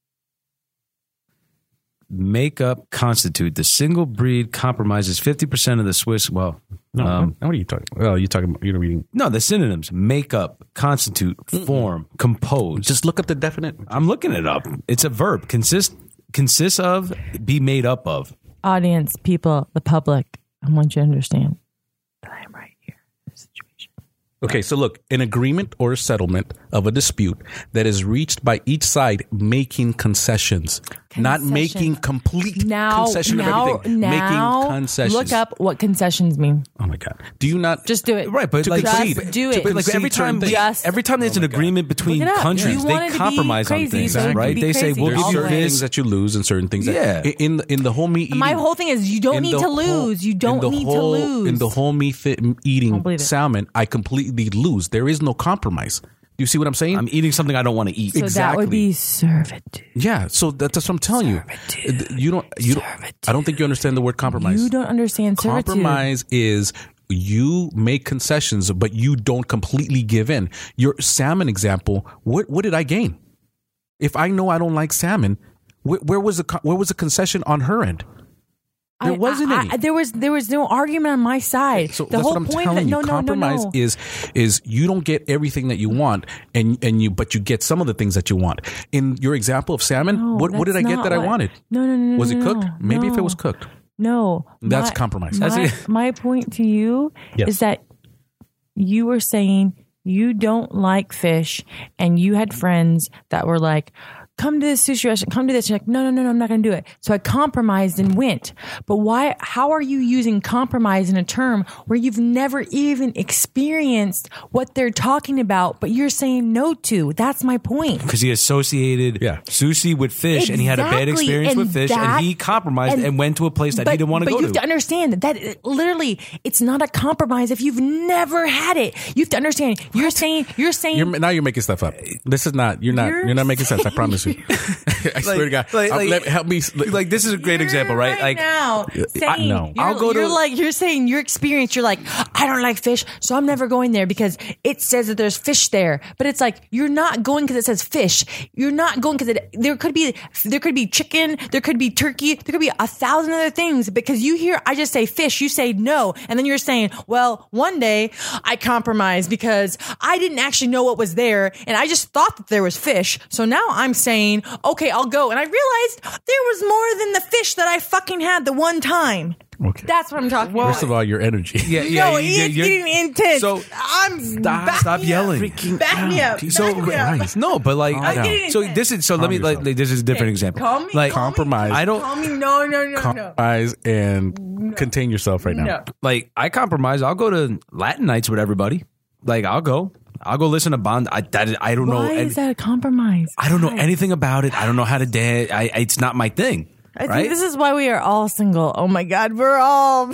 Makeup constitute the single breed compromises 50% of the Swiss. Well, No, what are you talking? Well, you're reading. no, the synonyms: makeup, constitute, form, compose. Just look up the definite. I'm looking it up. It's a verb. Consists of, be made up of. Audience, people, the public, I want you to understand that I am right here in this situation. Okay, so look, an agreement or a settlement of a dispute that is reached by each side making concessions, not making complete concession of everything. Now, making concessions. look up what concessions mean. Oh my God! Do you not Just do it. Right, but To like, concede. Just do it. but like every time, Just- every time there's an agreement between Look it up. countries, You they wanted to be compromise on crazy, things, so you right? be They say crazy. we'll There's give you certain things this. that you lose and certain things Yeah. that in the whole meat eating. My whole thing is you don't in need the to whole- lose. You in don't the need to whole- lose. In the whole meat eating believe it. salmon, I completely lose. There is no compromise. Do you see what I'm saying? I'm eating something I don't want to eat. So that would be servitude. Yeah, so that's what I'm telling you. You don't. I don't think you understand the word compromise. You don't understand servitude. Compromise is you make concessions, but you don't completely give in. Your salmon example. What did I gain? If I know I don't like salmon, where was the concession on her end? There wasn't any. There was no argument on my side. So the that's whole what I'm point telling of it, you. Compromise is you don't get everything that you want, but you get some of the things that you want. In your example of salmon, No, what did I that's get not that I what- wanted? No. Was it cooked? Maybe if it no. was cooked. No. That's compromise. My point to you Yes. is that you were saying you don't like fish and you had friends that were like, come to this sushi restaurant, come to this. You're like, no, I'm not going to do it. So I compromised and went. But why? How are you using compromise in a term where you've never even experienced what they're talking about, but you're saying no to? That's my point. Because he associated sushi with fish, and he had a bad experience with fish, and he compromised and went to a place that he didn't want to go to. But you have to understand that literally, it's not a compromise if you've never had it. You have to understand. You're saying. Now you're making stuff up. This is not. You're not making sense. I promise you. I swear to God. Help me. Like, this is a great example, right? Like now, saying, no. I'll go to. You're saying your experience. You're like, I don't like fish, so I'm never going there because it says that there's fish there. But it's like you're not going because it says fish. You're not going because there could be chicken, there could be turkey, there could be 1,000 other things. Because you hear I just say fish, you say no, and then you're saying, well, one day I compromised because I didn't actually know what was there, and I just thought that there was fish. So now I'm saying, okay, I'll go, and I realized there was more than the fish that I fucking had the one time. Okay. That's what I'm talking about. First of all, your energy. No, it's getting intense. So stop yelling. Back me up. No, but like, this is a different example. Call me. Like, compromise. I don't. Call me. No. Compromise and contain yourself right now. No. Like, I compromise. I'll go to Latin nights with everybody. Like, I'll go listen to Bond. I don't know. Why is that a compromise? I don't know anything about it. I don't know how to dance. It's not my thing. I think this is why we are all single. Oh my God, we're all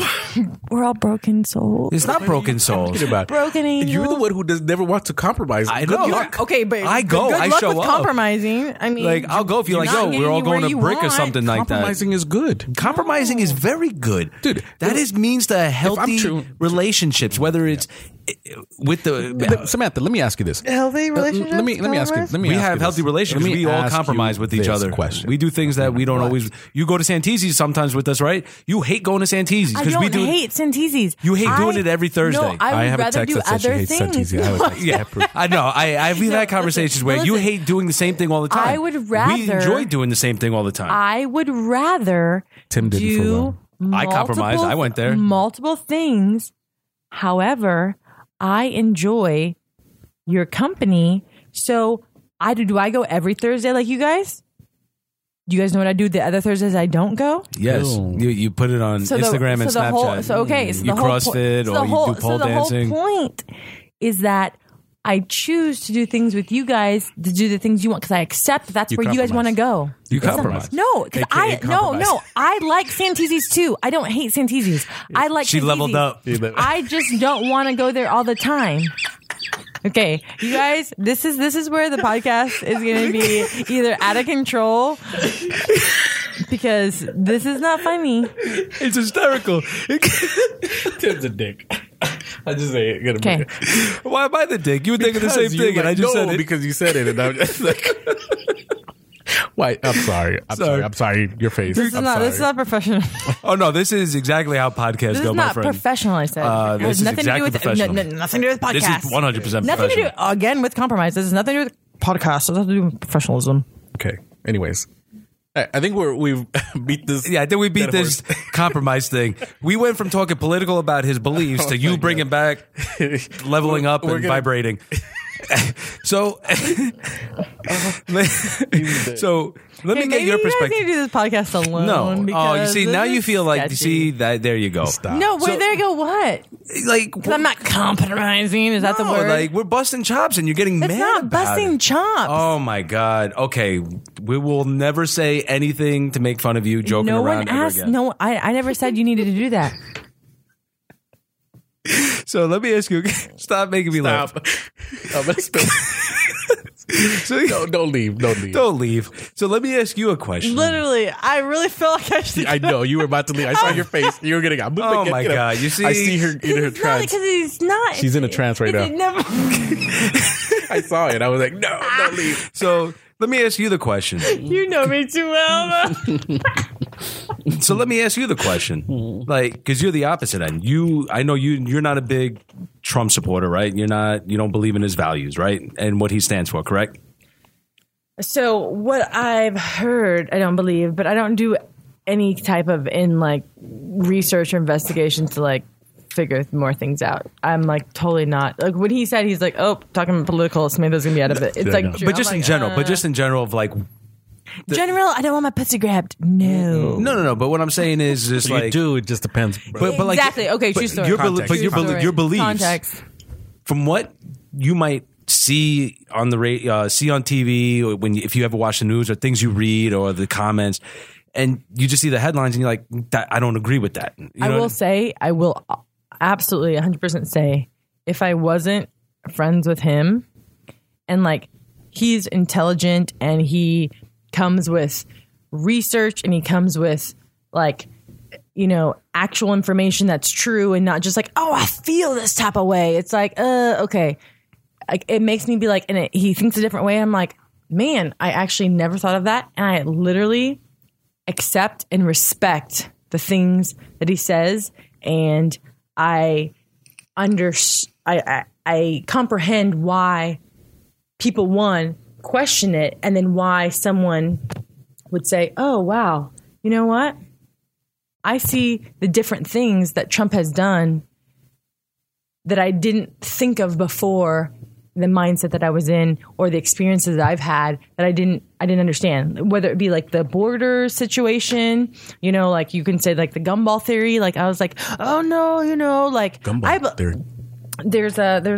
broken souls. It's not broken souls. Broken angels. You're the one who never wants to compromise. I Good know. luck. Okay, but I go. Good I luck show with up. compromising. I mean, like, I'll go if you're like, yo, we're all going to Brick or something like that. Compromising is good. Compromising is very good, dude. That means the healthy relationships, whether it's with the Samantha. Let me ask you this. Healthy relationships. Let me ask you. We have healthy relationships. We all compromise with each other. We do things that we don't always. You go to Santisi's sometimes with us, right? You hate going to Santisi's because we do. Hate Santisi's. You hate doing it every Thursday. No, I would rather do other things. Yeah, I know. We've had conversations where you hate doing the same thing all the time. I would rather. We enjoy doing the same thing all the time. I would rather. Tim didn't for long. I compromised. I went there. Multiple things. However, I enjoy your company. So do I go every Thursday like you guys? Do you guys know what I do the other Thursdays I don't go? Yes. You put it on Instagram and Snapchat. You CrossFit or you do pole dancing. The whole point is that I choose to do things with you guys to do the things you want because I accept that's where you guys want to go. You compromise. No, because I like Santisi's too. I don't hate Santisi's. I like She Santisi's. leveled up. I just don't want to go there all the time. Okay, you guys, this is where the podcast is going to be either out of control because this is not funny. It's hysterical. Tim's a dick. I just say it. Okay. Why am I the dick? You were thinking the same thing, and I just said it because you said it, and I'm just like. Why? I'm sorry. I'm sorry. Your face. This is not professional. Oh no, this is exactly how podcasts go, my friend. This is not professional. I said this has is nothing exactly to do with professional. nothing to do with podcasts. This is 100% professional. Nothing to do again with compromise. This has nothing to do with podcasts. It has to do with professionalism. Okay. Anyways, I think we've beat this. Yeah, I think we beat this compromise thing. We went from talking political about his beliefs to you bringing back leveling up and vibrating. So let me get your perspective. You guys need to do this podcast alone. No. Oh, you see, now you feel like, you see, that there you go. Stop. No, wait, there you go. What? Like, I'm not compromising. Is that the word? Like, we're busting chops and you're getting mad not about busting it. chops. Oh, my God. Okay. We will never say anything to make fun of you joking around ever again. No, I never said you needed to do that. So let me ask you. Stop making me laugh. I'm gonna spill. Don't leave. Don't leave. So let me ask you a question. Literally, I really feel like I should. I know you were about to leave. I saw your face. You were getting. Oh my God! You see, I see her in her trance. Because he's not. She's in a trance right now. I saw it. I was like, no, don't leave. So let me ask you the question. You know me too well. So let me ask you the question, like, because you're the opposite end. I know you're not a big Trump supporter, right? You don't believe in his values, right? And what he stands for, correct? So what I've heard, I don't believe, but I don't do any type of research or investigation to figure more things out. I'm totally not when he said he's talking political, so maybe there's gonna be out of it. It's but just in general, of General, I don't want my pussy grabbed. No. No. But what I'm saying is just You like, do. It just depends. but like, Exactly. Okay, true story. Your, Context. but your, True story. your beliefs, Context. from what you might see on the see on TV, or if you ever watch the news, or things you read, or the comments, and you just see the headlines, and you're like, that I don't agree with that. You know I what will say, I will absolutely 100% say, if I wasn't friends with him, and like he's intelligent and he comes with research and he comes with like, you know, actual information that's true and not just like, oh, I feel this type of way. It's like, okay. Like it makes me be like, and he thinks a different way. I'm like, man, I actually never thought of that. And I literally accept and respect the things that he says. And I comprehend why people, one, question it, and then why someone would say, oh, wow, you know what? I see the different things that Trump has done that I didn't think of before, the mindset that I was in or the experiences that I've had that I didn't understand, whether it be like the border situation, you know, like you can say like the gumball theory. Like I was like, oh no, you know, like Gumball theory. There's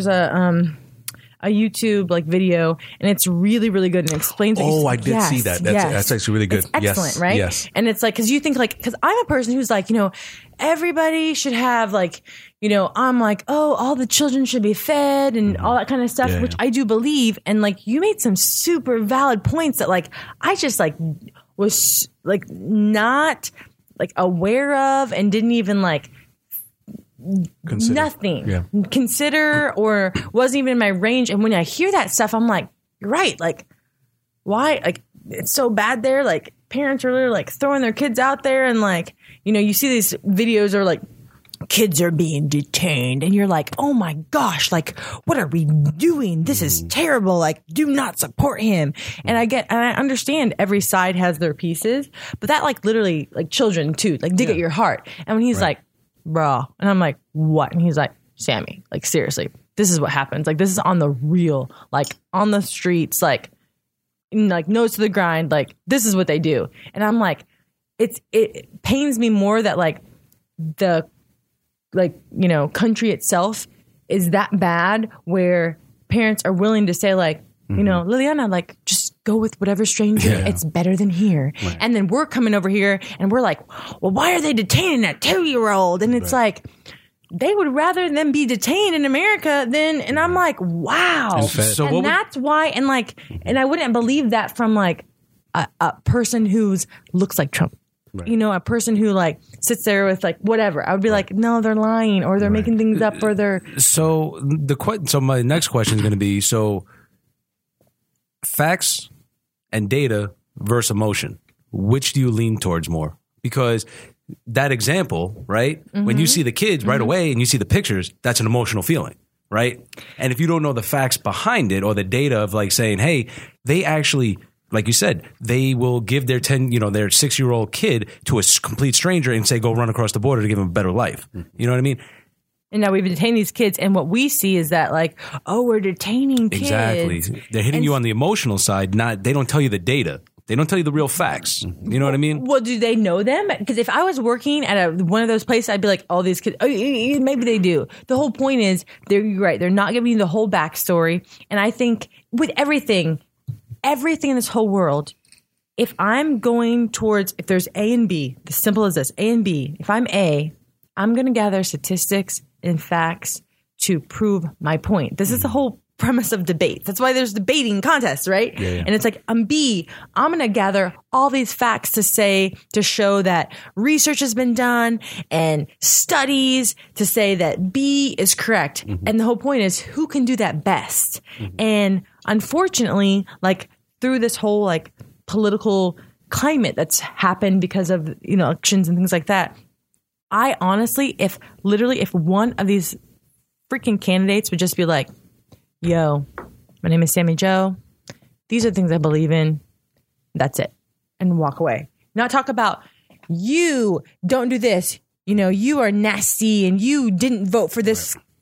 a YouTube like video, and it's really, really good and explains. Oh, I did see that. That's actually really good. It's excellent, yes, right? Yes. And it's like, because you think like, because I'm a person who's like, you know, everybody should have like, you know, I'm like, oh, all the children should be fed and all that kind of stuff, which I do believe. And like, you made some super valid points that like I just like was like not like aware of and didn't even like. Consider or wasn't even in my range. And when I hear that stuff, I'm like, you're right. Like, why? Like, it's so bad there. Like, parents are literally like throwing their kids out there, and like, you know, you see these videos are like, kids are being detained, and you're like, oh my gosh, like, what are we doing? This is terrible. Like, do not support him. And I understand every side has their pieces, but that like literally like children too, like dig at your heart. And when he's like, bro, and I'm like, what? And he's like, Sammy, like seriously, this is what happens. Like this is on the real, like on the streets, like nose to the grind, like this is what they do. And I'm like, it pains me more that like the like, you know, country itself is that bad where parents are willing to say like, you know, Liliana, like just go with whatever stranger. It's better than here. Right. And then we're coming over here and we're like, well, why are they detaining that 2-year-old? And it's like, they would rather them be detained in America than, and I'm like, wow. So and that's why, and like, and I wouldn't believe that from like a person who's looks like Trump. Right. You know, a person who like sits there with like whatever. I would be like, no, they're lying or they're making things up or they're. So my next question is going to be, so facts and data versus emotion, which do you lean towards more? Because that example, right? When you see the kids right away and you see the pictures, that's an emotional feeling, right? And if you don't know the facts behind it or the data of like saying, hey, they actually, like you said, they will give their 6-year-old kid to a complete stranger and say, go run across the border to give them a better life. You know what I mean? And now we've detained these kids, and what we see is that like, oh, we're detaining kids. Exactly. They're hitting you on the emotional side. They don't tell you the data. They don't tell you the real facts. You know what I mean? Well, do they know them? Because if I was working at one of those places, I'd be like, all these kids, maybe they do. The whole point is, you're right. They're not giving you the whole backstory. And I think with everything in this whole world, if I'm going towards, if there's A and B, as simple as this, A and B, if I'm A, I'm going to gather statistics and facts to prove my point. This is the whole premise of debate. That's why there's debating contests, right? Yeah. And it's like, I'm B, I'm going to gather all these facts to show that research has been done and studies to say that B is correct. And the whole point is, who can do that best? And unfortunately, like through this whole like political climate that's happened because of, you know, elections and things like that, I honestly, if one of these freaking candidates would just be like, yo, my name is Sammy Joe. These are things I believe in. That's it. And walk away. Not talk about, you don't do this. You know, you are nasty and you didn't vote for this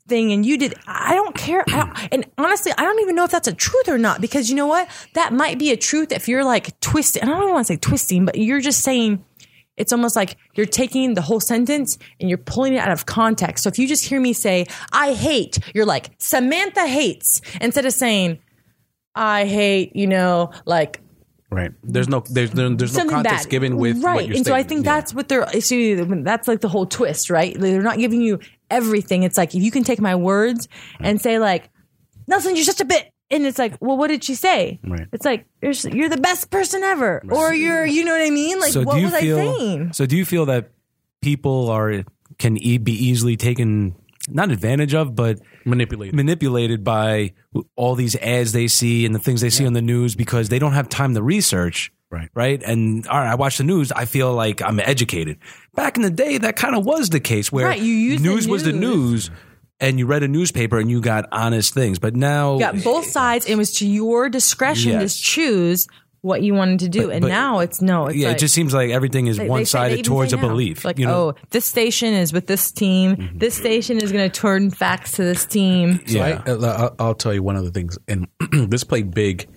thing and you did. I don't care. And honestly, I don't even know if that's a truth or not, because you know what? That might be a truth if you're like twisting. I don't even want to say twisting, but you're just saying, it's almost like you're taking the whole sentence and you're pulling it out of context. So if you just hear me say, I hate, you're like, Samantha hates, instead of saying, I hate, like. Right. There's no context bad. given with right. what you're and so I stating. think that's what that's like the whole twist, right? They're not giving you everything. It's like, if you can take my words and say like, Nelson, you're just a bit. And it's like, well, what did she say? Right. It's like, you're the best person ever. Right. Or you know what I mean? Like, what was I saying? So do you feel that people can be easily taken, not advantage of, but manipulated by all these ads they see and the things they see on the news, because they don't have time to research? Right. And all right, I watch the news, I feel like I'm educated. Back in the day, that kind of was the case, where news was the news. And you read a newspaper and you got honest things. But now you got both sides. It was to your discretion to choose what you wanted to do. And now it's like, it just seems like everything is one-sided towards a belief. Like, this station is with this team. Mm-hmm. This station is going to turn facts to this team. So I'll tell you one of the things. And this played big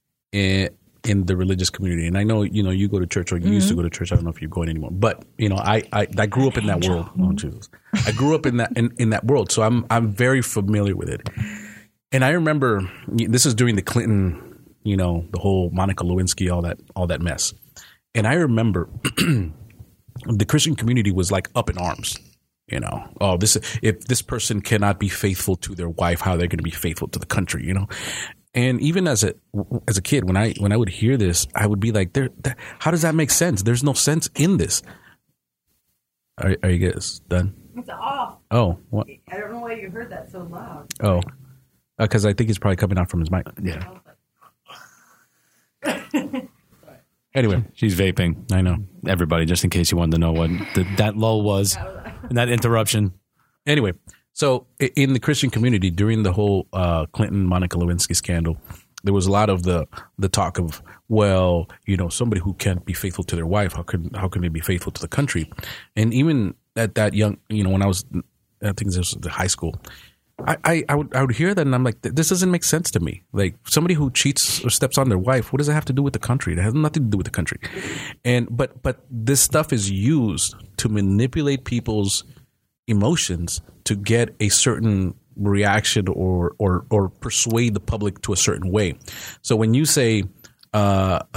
in the religious community. And I know, you go to church, or you used to go to church. I don't know if you're going anymore. But, I grew up in that world. Oh, Jesus. I grew up in that world. So I'm very familiar with it. And I remember, this is during the Clinton, the whole Monica Lewinsky, all that mess. And I remember the Christian community was like up in arms. If this person cannot be faithful to their wife, how they're going to be faithful to the country, And even as a kid, when I would hear this, I would be like, how does that make sense? There's no sense in this. Are you guys done? It's off. Oh, what? I don't know why you heard that so loud. Oh, because I think it's probably coming out from his mic. Yeah. Anyway, she's vaping. I know. Everybody, just in case you wanted to know what that lull was and that interruption. Anyway. So in the Christian community, during the whole Clinton Monica Lewinsky scandal, there was a lot of the talk of, well, somebody who can't be faithful to their wife, how can they be faithful to the country? And even at that young, when I think this was the high school, I would hear that and I'm like, this doesn't make sense to me. Like, somebody who cheats or steps on their wife, what does it have to do with the country? It has nothing to do with the country. And but this stuff is used to manipulate people's emotions to get a certain reaction or persuade the public to a certain way. So when you say that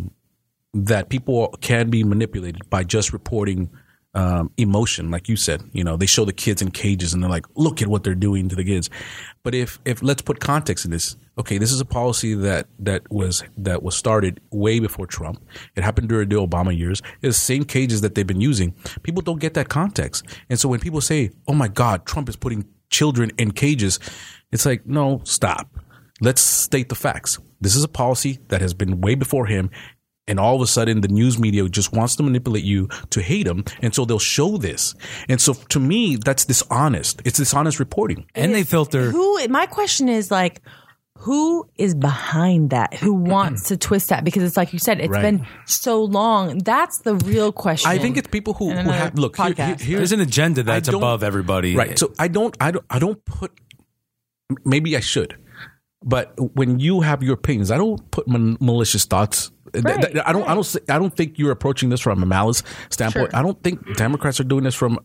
people can be manipulated by just reporting emotion, like you said, they show the kids in cages and they're like, look at what they're doing to the kids. But if let's put context in this. Okay, this is a policy that was started way before Trump. It happened during the Obama years. It's the same cages that they've been using. People don't get that context. And so when people say, oh my God, Trump is putting children in cages, it's like, no, stop. Let's state the facts. This is a policy that has been way before him. And all of a sudden, the news media just wants to manipulate you to hate him. And so they'll show this. And so to me, that's dishonest. It's dishonest reporting. And they filter. My question is like, who is behind that? Who wants to twist that? Because it's like you said, it's been so long. That's the real question. I think it's people who have, look, here's an agenda that's above everybody. Right. So I don't put, maybe I should, but when you have your opinions, I don't put malicious thoughts. Right, I don't think you're approaching this from a malice standpoint. Sure. I don't think Democrats are doing this from.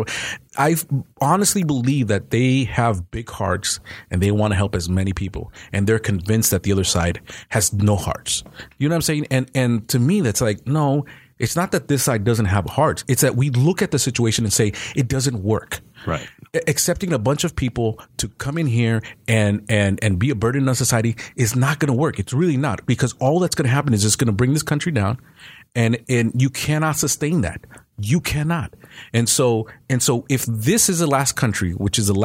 I honestly believe that they have big hearts and they want to help as many people, and they're convinced that the other side has no hearts. You know what I'm saying? And to me, that's like, no, it's not that this side doesn't have hearts. It's that we look at the situation and say it doesn't work. Right. Accepting a bunch of people to come in here and be a burden on society is not going to work. It's really not, because all that's going to happen is it's going to bring this country down, and you cannot sustain that. You cannot. And so if this is the last country, which is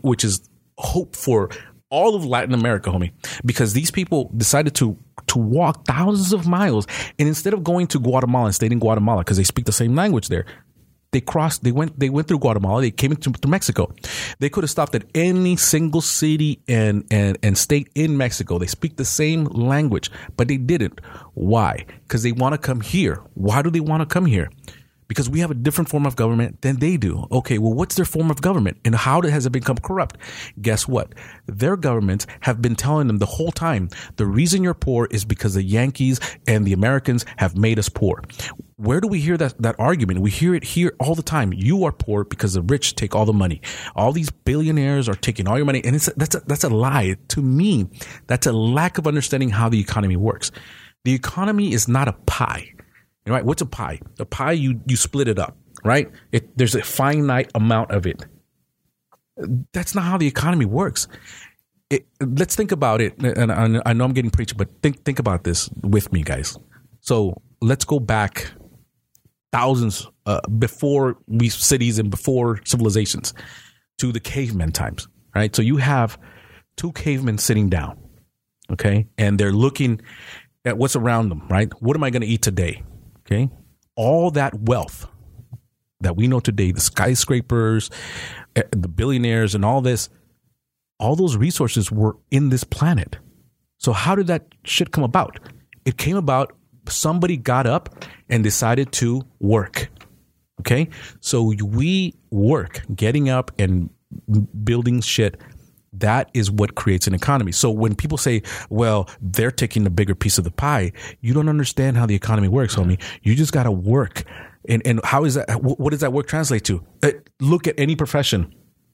hope for all of Latin America, homie, because these people decided to walk thousands of miles, and instead of going to Guatemala and staying in Guatemala because they speak the same language there, they went through Guatemala. They came into Mexico. They could have stopped at any single city and state in Mexico. They speak the same language, but they didn't. Why? Because they want to come here. Why do they want to come here? because we have a different form of government than they do. Okay, well, what's their form of government and how has it become corrupt? Guess what? Their governments have been telling them the whole time, the reason you're poor is because the Yankees and the Americans have made us poor. Where do we hear that argument? We hear it here all the time. You are poor because the rich take all the money. All these billionaires are taking all your money. And that's a lie. To me, that's a lack of understanding how the economy works. The economy is not a pie. Right? What's a pie? A pie, you split it up, right? There's a finite amount of it. That's not how the economy works. Let's think about it. And I know I'm getting preachy, but think about this with me, guys. So let's go back thousands before cities and before civilizations to the caveman times, right? So you have two cavemen sitting down, okay? And they're looking at what's around them, right? What am I going to eat today? Okay, all that wealth that we know today, the skyscrapers, the billionaires and all those resources were in this planet. So how did that shit come about? It came about, somebody got up and decided to work. Okay, so we work, getting up and building shit. That is what creates an economy. So when people say, well, they're taking the bigger piece of the pie, you don't understand how the economy works, homie. You just got to work. And how is that? What does that work translate to? Look at any profession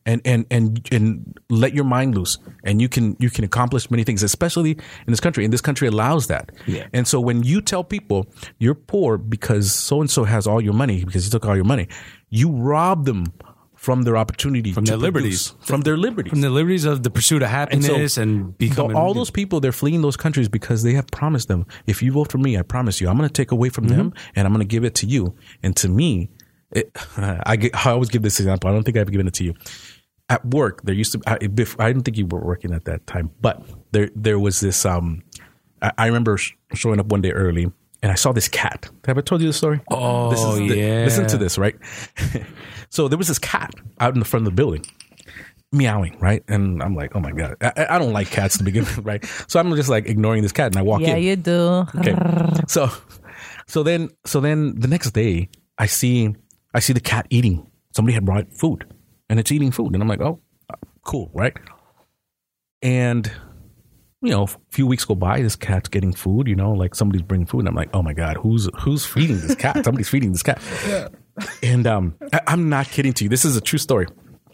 and let your mind loose. And you can accomplish many things, especially in this country. And this country allows that. Yeah. And so when you tell people you're poor because so-and-so has all your money, because he took all your money, you rob them from their opportunity, from their liberties, from their liberties of the pursuit of happiness and becoming. All those people, they're fleeing those countries because they have promised them, if you vote for me, I promise you, I'm going to take away from them and I'm going to give it to you. And to me, I always give this example. I don't think I've given it to you. At work, there used to. I didn't think you were working at that time, but there was this. I remember showing up one day early. And I saw this cat. Have I told you the story? Oh, yeah. Listen to this, right? So there was this cat out in the front of the building meowing, right? And I'm like, oh my God. I don't like cats to begin with, right? So I'm just like ignoring this cat and I walk in. Yeah, you do. Okay. So then the next day I see the cat eating. Somebody had brought food and it's eating food. And I'm like, oh, cool, right? And a few weeks go by, this cat's getting food, like somebody's bringing food. And I'm like, oh my God, who's feeding this cat? Somebody's feeding this cat. Yeah. And I'm not kidding to you. This is a true story.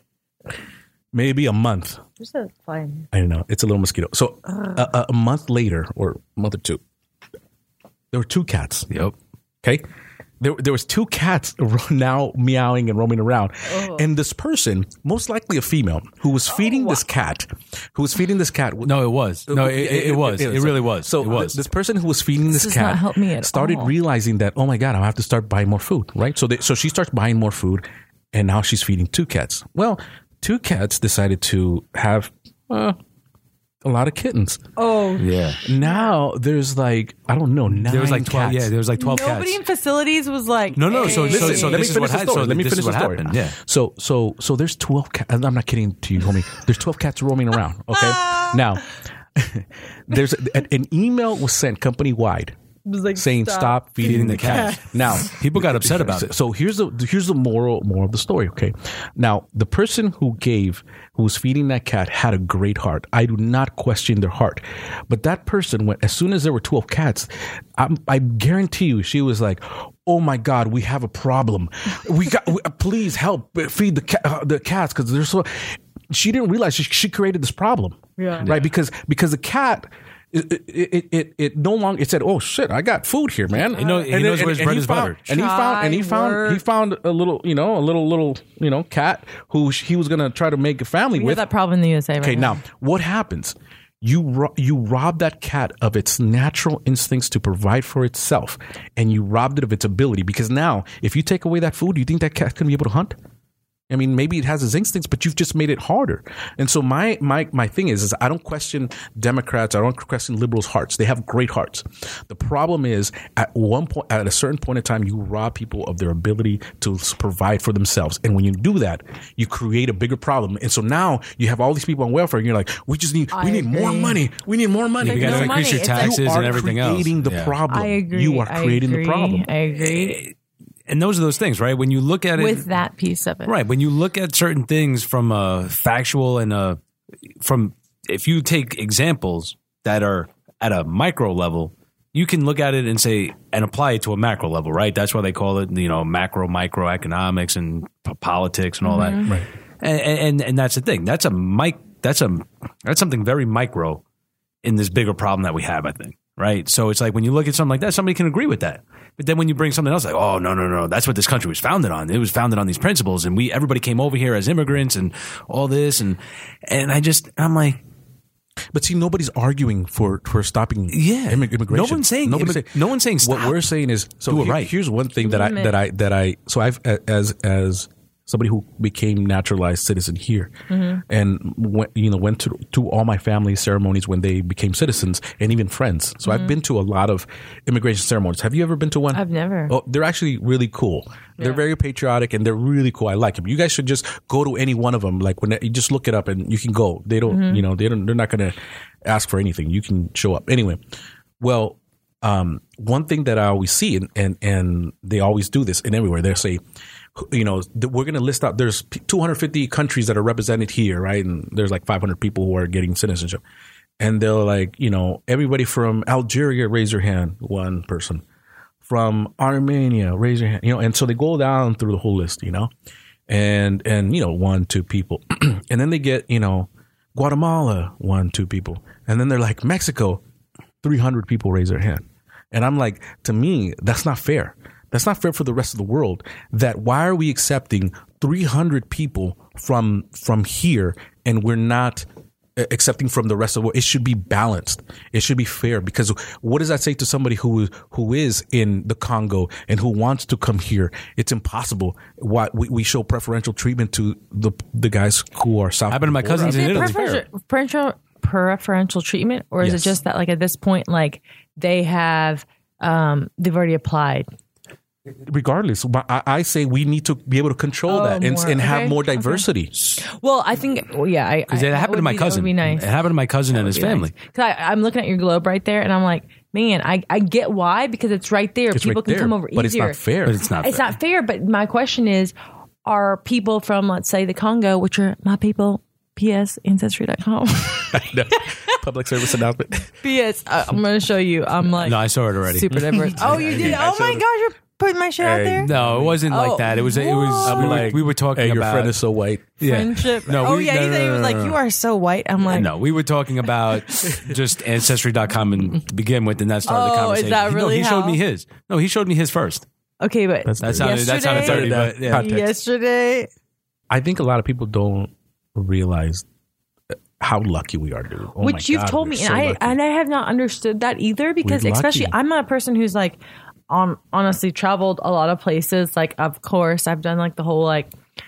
Maybe a month. There's a fly. I don't know. It's a little mosquito. So a month later, or a month or two, there were two cats. Yep. Okay. There was two cats now meowing and roaming around. Oh. And this person, most likely a female, who was feeding this cat, No, it was. No, it was. It really was. So it was. This person who was feeding this cat help me at started all. realizing that, oh my God, I have to start buying more food, right? So she starts buying more food and now she's feeding two cats. Well, two cats decided to have a lot of kittens. Oh, yeah. Now there's like, I don't know, 9 there was like 12. cats. Yeah, there was like 12 cats. Nobody in facilities was like, no. So Listen, so let me this is finish what the story. Let me this finish is the what story. happened. Yeah. So there's 12 cats. I'm not kidding to you, homie. There's 12 cats roaming around. Okay. Now, there's an email was sent company wide. Like, saying stop feeding the cat. Now people got upset about it. So here's the moral of the story. Okay, now the person who was feeding that cat had a great heart. I do not question their heart, but that person, as soon as there were 12 cats, I guarantee you, she was like, "Oh my God, we have a problem. Please help feed the cats because they're so." She didn't realize she created this problem, right? Because the cat. It no longer. It said, "Oh shit, I got food here, man." He knows where his bread is buttered. And he found a little cat who he was gonna try to make a family with. That problem in the USA. Okay, now what happens? You rob that cat of its natural instincts to provide for itself, and you robbed it of its ability. Because now, if you take away that food, do you think that cat's gonna be able to hunt? I mean, maybe it has its instincts, but you've just made it harder. And so my thing is I don't question Democrats. I don't question liberals' hearts. They have great hearts. The problem is at a certain point in time, you rob people of their ability to provide for themselves. And when you do that, you create a bigger problem. And so now you have all these people on welfare and you're like, we need more money. We need more money. You got to increase your taxes and everything else. You are creating the problem. I agree. You are creating the problem. I agree. and those are those things, right? When you look at it with that piece of it. right? When you look at certain things from a factual and if you take examples that are at a micro level, you can look at it and say and apply it to a macro level, right? That's why they call it, macro, micro economics and politics and all that. Right. And that's the thing. That's something very micro in this bigger problem that we have, I think. Right. So it's like when you look at something like that, somebody can agree with that. But then when you bring something else like, oh, no, that's what this country was founded on. It was founded on these principles. And everybody came over here as immigrants and all this. And I'm like. But see, nobody's arguing for stopping immigration. No one's saying stop. What we're saying is, so do it right. Here's one thing that I I've as somebody who became naturalized citizen here, and went to all my family ceremonies when they became citizens, and even friends. So I've been to a lot of immigration ceremonies. Have you ever been to one? I've never. Oh, they're actually really cool. They're very patriotic and they're really cool. I like them. You guys should just go to any one of them. Like when you just look it up and you can go. They don't, they're not going to ask for anything. You can show up anyway. Well, one thing that I always see, and they always do this and everywhere, they say, we're going to list out, there's 250 countries that are represented here, right? And there's like 500 people who are getting citizenship. And they're like, everybody from Algeria, raise your hand, one person. From Armenia, raise your hand. And so they go down through the whole list, and 1, 2 people. And then they get, Guatemala, 1, 2 people. And then they're like, Mexico, 300 people raise their hand. And I'm like, to me, that's not fair. That's not fair for the rest of the world. That why are we accepting 300 people from here and we're not accepting from the rest of the world? It should be balanced. It should be fair, because what does that say to somebody who is in the Congo and who wants to come here? It's impossible. Why we show preferential treatment to the guys who are south. Happened to my cousins in Italy. Preferential treatment, or is it just that, like, at this point, like, they have they've already applied? Regardless, I say we need to be able to control that and have more diversity. Okay. Well, I think, because it happened to my cousin. That would be nice. It happened to my cousin and his family. Because I'm looking at your globe right there, and I'm like, man, I get why, because it's right there. It's people right can there, come over but easier. It's not fair. But it's not. It's not fair. But my question is, are people from, let's say, the Congo, which are my people? P.S. Ancestry.com. I know. Public service announcement. P.S. I'm going to show you. I'm like, no, I saw it already. Super diverse. Oh, you did? Oh my gosh, you're putting my shit out there? No, it wasn't like that. It was. We were talking about. Your friend is so white. Friendship. No, he said he was like, you are so white. I'm like, no, we were talking about just Ancestry.com and to begin with, and that started the conversation. Is that really he showed me his. No, he showed me his first. Okay, but that sounded dirty. But yesterday, I think a lot of people don't realize how lucky we are, dude. Oh, which you've told me, and I have not understood that either, because especially I'm not a person who's like, honestly traveled a lot of places. Like, of course, I've done like the whole, like,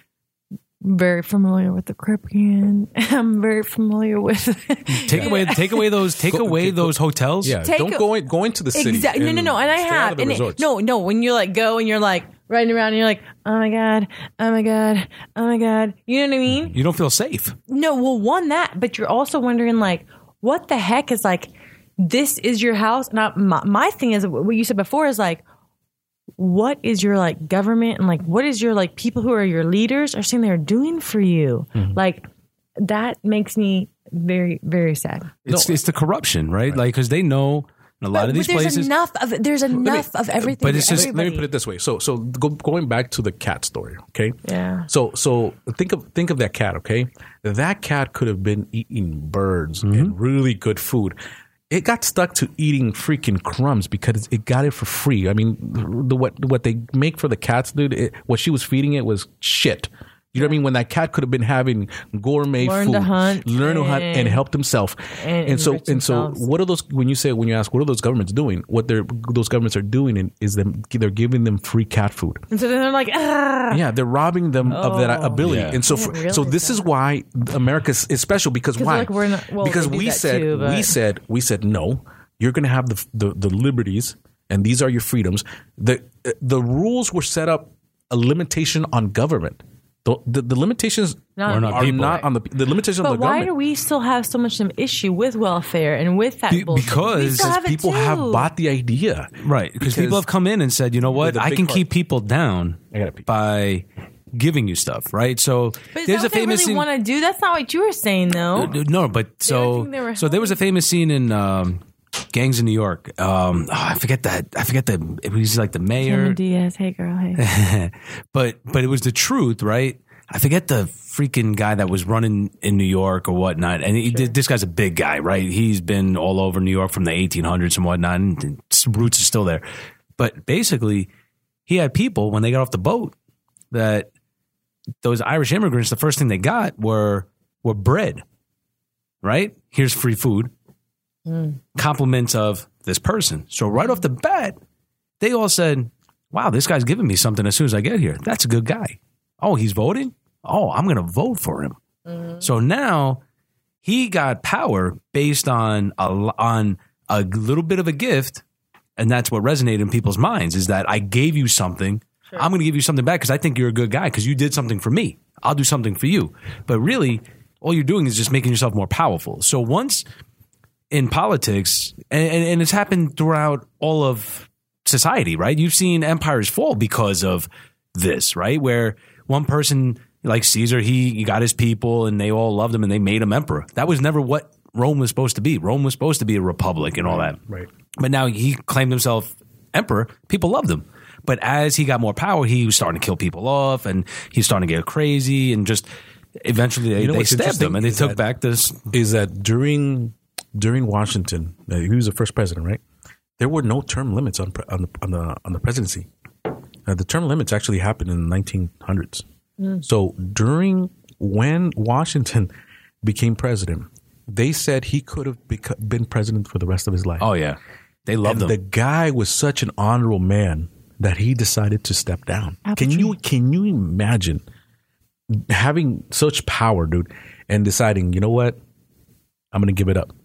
very familiar with the Caribbean. I'm very familiar with take away those hotels. Yeah, don't go into the city. Exactly. No, and I have. And no, when you like go and you're like riding around and you're like, oh my god, oh my god, oh my god. You know what I mean? You don't feel safe. No, well, one that, but you're also wondering, like, what the heck is, like, this is your house. Now, my thing is, what you said before is like, what is your, like, government and, like, what is your, like, people who are your leaders are saying they're doing for you? Mm-hmm. Like, that makes me very, very sad. It's the corruption, right? Like, because they know a lot of these places. There's enough of everything. But it's just, let me put it this way. So going back to the cat story, okay? Yeah. So think of that cat, okay? That cat could have been eating birds and really good food. It got stuck to eating freaking crumbs because it got it for free. I mean, what they make for the cats, dude, what she was feeding it was shit. You know what I mean? When that cat could have been having gourmet food, learn to hunt and help himself. And so what are those, when you ask, what are those governments doing? What those governments are doing is they're giving them free cat food. And so then they're like, ah. Yeah, they're robbing them of that ability. Yeah. And so this is why America is special, because why? Like because we said, no, you're going to have the liberties, and these are your freedoms. The rules were set up a limitation on government. The limitations Not are on people. not on the limitations But on the why government. do we still have so much of an issue with welfare and with that bullshit? because we still have it People too. have bought the idea. Right. Because people have come in and said, you know what, The I big can part. keep people down I gotta pee. by giving you stuff, right? So But is there's that a what they famous really scene. want to do? That's not what you were saying, though. No, but so think they were so there was a famous scene in Gangs in New York. I forget the. It was like the mayor. Cameron Diaz, hey girl, hey. but it was the truth, right? I forget the freaking guy that was running in New York or whatnot. And this guy's a big guy, right? He's been all over New York from the 1800s and whatnot, and his roots are still there. But basically, he had people, when they got off the boat, that those Irish immigrants, the first thing they got were bread, right? Here's free food. Compliments of this person. So right off the bat, they all said, wow, this guy's giving me something as soon as I get here. That's a good guy. Oh, he's voting? Oh, I'm going to vote for him. So now he got power based on a little bit of a gift, and that's what resonated in people's minds, is that I gave you something. Sure. I'm going to give you something back because I think you're a good guy because you did something for me. I'll do something for you. But really, all you're doing is just making yourself more powerful. So once in politics, and it's happened throughout all of society, right? You've seen empires fall because of this, right? Where one person like Caesar, he got his people and they all loved him and they made him emperor. That was never what Rome was supposed to be. Rome was supposed to be a republic and all that. Right. But now he claimed himself emperor. People loved him. But as he got more power, he was starting to kill people off and he's starting to get crazy and just eventually they stabbed him and they took back this. Is that during Washington, he was the first president, right? There were no term limits on the presidency. The term limits actually happened in the 1900s. So when Washington became president, they said he could have been president for the rest of his life. Oh yeah, they loved him. The guy was such an honorable man that he decided to step down. Can you imagine having such power, dude, and deciding, you know what, I'm going to give it up.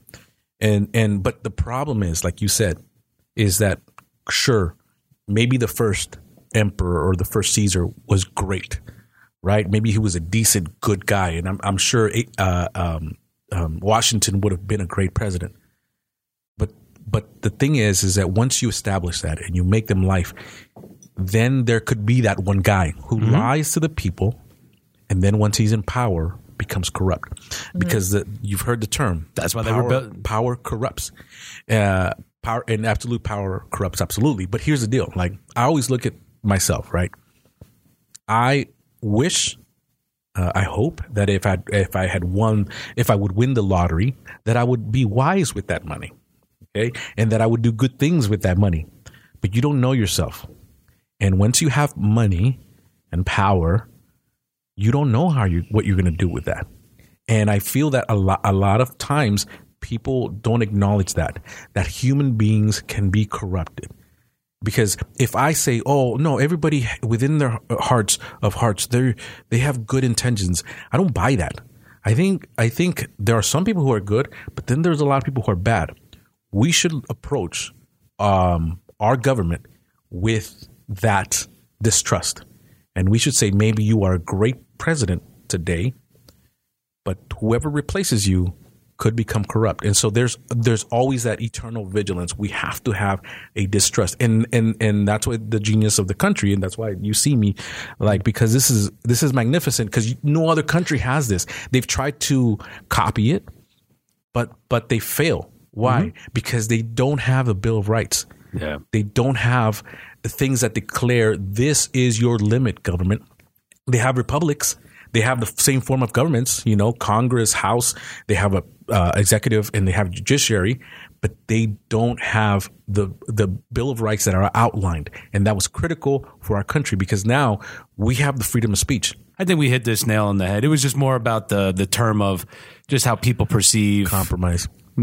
But the problem is, like you said, is that sure, maybe the first emperor or the first Caesar was great, right? Maybe he was a decent, good guy, and I'm sure Washington would have been a great president. But the thing is that once you establish that and you make them life, then there could be that one guy who lies to the people, and then once he's in power, becomes corrupt. Because you've heard the term. That's why they were built. Power corrupts. Power and absolute power corrupts absolutely. But here's the deal. Like, I always look at myself, right? I wish, I hope that if I would win the lottery, that I would be wise with that money. Okay. And that I would do good things with that money. But you don't know yourself. And once you have money and power, you don't know what you're going to do with that. And I feel that a lot of times people don't acknowledge that human beings can be corrupted. Because if I say, oh, no, everybody within their hearts, they have good intentions, I don't buy that. I think there are some people who are good, but then there's a lot of people who are bad. We should approach our government with that distrust. And we should say, maybe you are a great president today, but whoever replaces you could become corrupt. And so there's always that eternal vigilance. We have to have a distrust. And that's why the genius of the country, and that's why you see me like, because this is magnificent, because no other country has this. They've tried to copy it, but they fail. Why? Because they don't have a Bill of Rights. Yeah. They don't have things that declare this is your limit, government. They have republics. They have the same form of governments, Congress, House. They have a executive and they have judiciary, but they don't have the Bill of Rights that are outlined. And that was critical for our country because now we have the freedom of speech. I think we hit this nail on the head. It was just more about the term of just how people perceive compromise. Look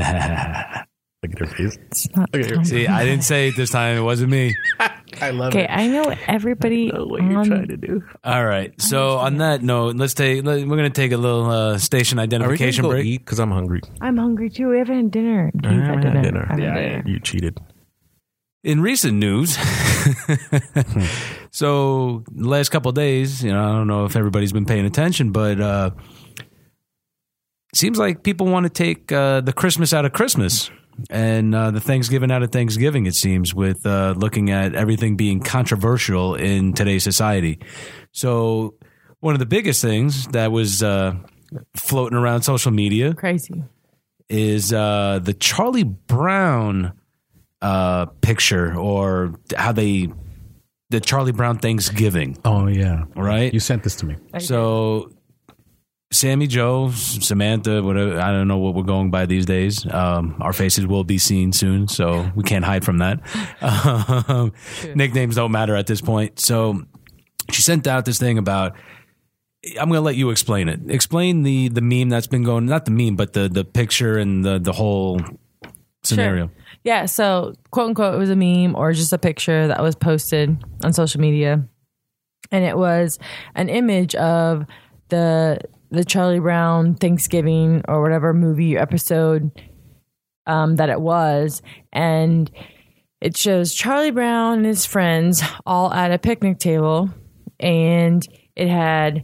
at her face. See, I didn't say it this time. It wasn't me. I love Okay, it. I know everybody. I know what you're trying to do. All right. So on that note, we're going to take a little station identification break. Eat because I'm hungry. I'm hungry too. We haven't had dinner. I haven't had dinner. I haven't had dinner. You cheated. In recent news, So the last couple of days, I don't know if everybody's been paying attention, but seems like people want to take the Christmas out of Christmas and the Thanksgiving out of Thanksgiving, it seems, with looking at everything being controversial in today's society. So one of the biggest things that was floating around social media Crazy. is the Charlie Brown picture, or the Charlie Brown Thanksgiving. Oh, yeah. Right? You sent this to me. So Sammy, Joe, Samantha, whatever, I don't know what we're going by these days. Our faces will be seen soon, so we can't hide from that. Nicknames don't matter at this point. So she sent out this thing about, I'm going to let you explain it. Explain the meme that's been going, not the meme, but the picture and the whole scenario. Sure. Yeah, so quote unquote, it was a meme or just a picture that was posted on social media. And it was an image of the Charlie Brown Thanksgiving or whatever movie episode that it was. And it shows Charlie Brown and his friends all at a picnic table. And it had,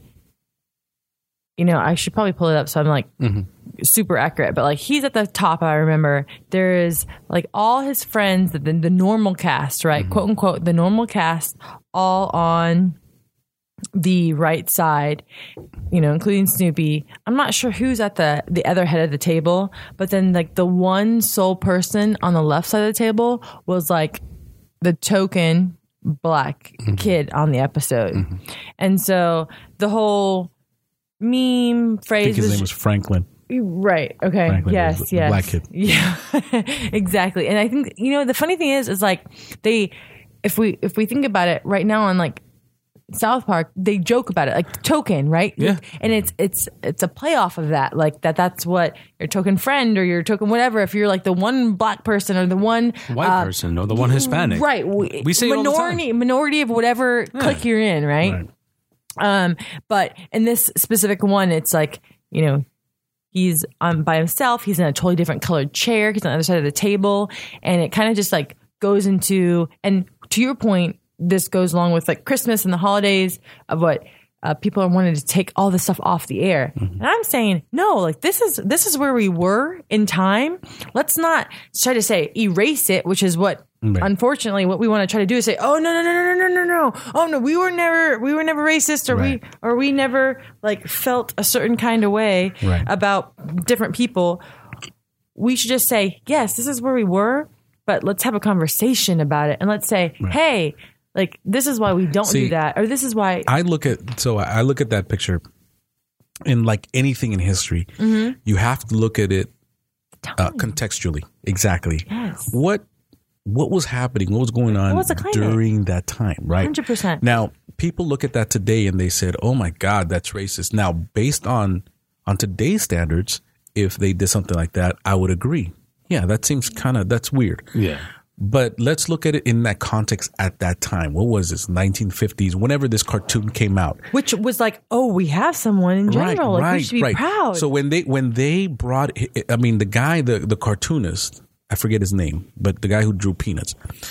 I should probably pull it up so I'm like super accurate. But like he's at the top, I remember. There is like all his friends, the normal cast, right? Quote unquote, the normal cast all on the right side, including Snoopy. I'm not sure who's at the other head of the table, but then like the one sole person on the left side of the table was like the token black kid on the episode. And so the whole meme phrase, I think his name was Franklin. Right. Okay. Franklin Yes. was the Yes. black kid. Yeah. Exactly. And I think the funny thing is like if we think about it right now on like South Park, they joke about it like token, right? Yeah. And it's a play off of that, like that's what your token friend or your token whatever. If you're like the one black person or the one White person or the one Hispanic, right? We say it all the time. Minority of whatever clique you're in, right? But in this specific one, it's like he's by himself. He's in a totally different colored chair. He's on the other side of the table, and it kind of just like goes into, and to your point, this goes along with like Christmas and the holidays of what people are wanting to take all this stuff off the air. And I'm saying, no, like this is where we were in time. Let's not try to say erase it, which is what unfortunately what we want to try to do is say, oh no. Oh no, we were never racist or we never like felt a certain kind of way about different people. We should just say, yes, this is where we were, but let's have a conversation about it and let's say, hey, like, this is why we don't do that. Or this is why. I look at that picture in like anything in history. You have to look at it contextually. Exactly. Yes. What was happening? What was going on during that time? Right. 100%. Now, people look at that today and they said, oh my God, that's racist. Now, based on today's standards, if they did something like that, I would agree. Yeah, that seems that's weird. Yeah. But let's look at it in that context at that time. What was this? 1950s, whenever this cartoon came out. Which was like, oh, we have someone in general. We should be proud. So when they brought, the guy, the cartoonist, I forget his name, but the guy who drew Peanuts,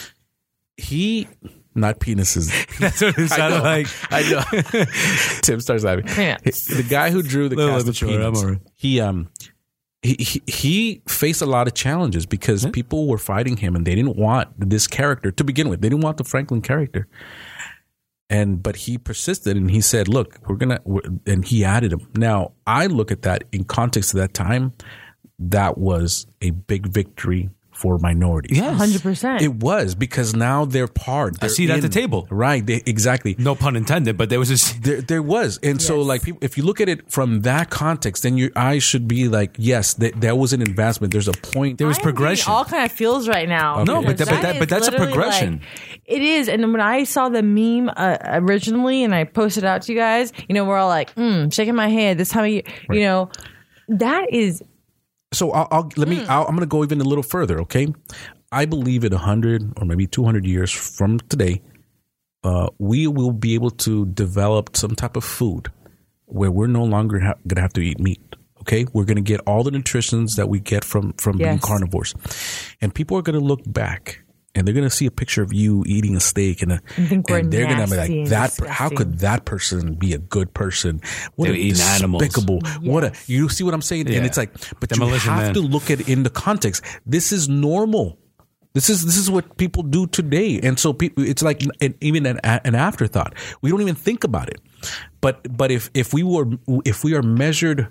not penises. That's what it sounded like. I know. Tim starts laughing. The guy who drew the cast of Peanuts, he faced a lot of challenges because people were fighting him and they didn't want this character to begin with. They didn't want the Franklin character. But he persisted and he said, look, and he added him. Now, I look at that in context of that time. That was a big victory for minorities. Yes. 100%. It was, because now they're part. I see it at the table. Right. Exactly. No pun intended, but there was this. There was. And so like people, if you look at it from that context, then your eyes should be like, yes, there was an advancement. There's a point. There was progression. All kind of feels right now. No, but that's a progression. Like, it is. And when I saw the meme originally and I posted it out to you guys, we're all like, shaking my head this time of year, that is. So I'm going to go even a little further. Okay. I believe in 100 or maybe 200 years from today, we will be able to develop some type of food where we're no longer going to have to eat meat. Okay. We're going to get all the nutritions that we get from being carnivores, and people are going to look back and they're going to see a picture of you eating a steak, and think we're they're going to be nasty like, and that. How disgusting. could that person be a good person? What They're a eating animals. despicable! What a, you see what I'm saying? Yeah. And it's like, but Demolition you have Man. to look at it in the context. This is normal. This is what people do today, and so people, it's like even an afterthought. We don't even think about it. But if we are measured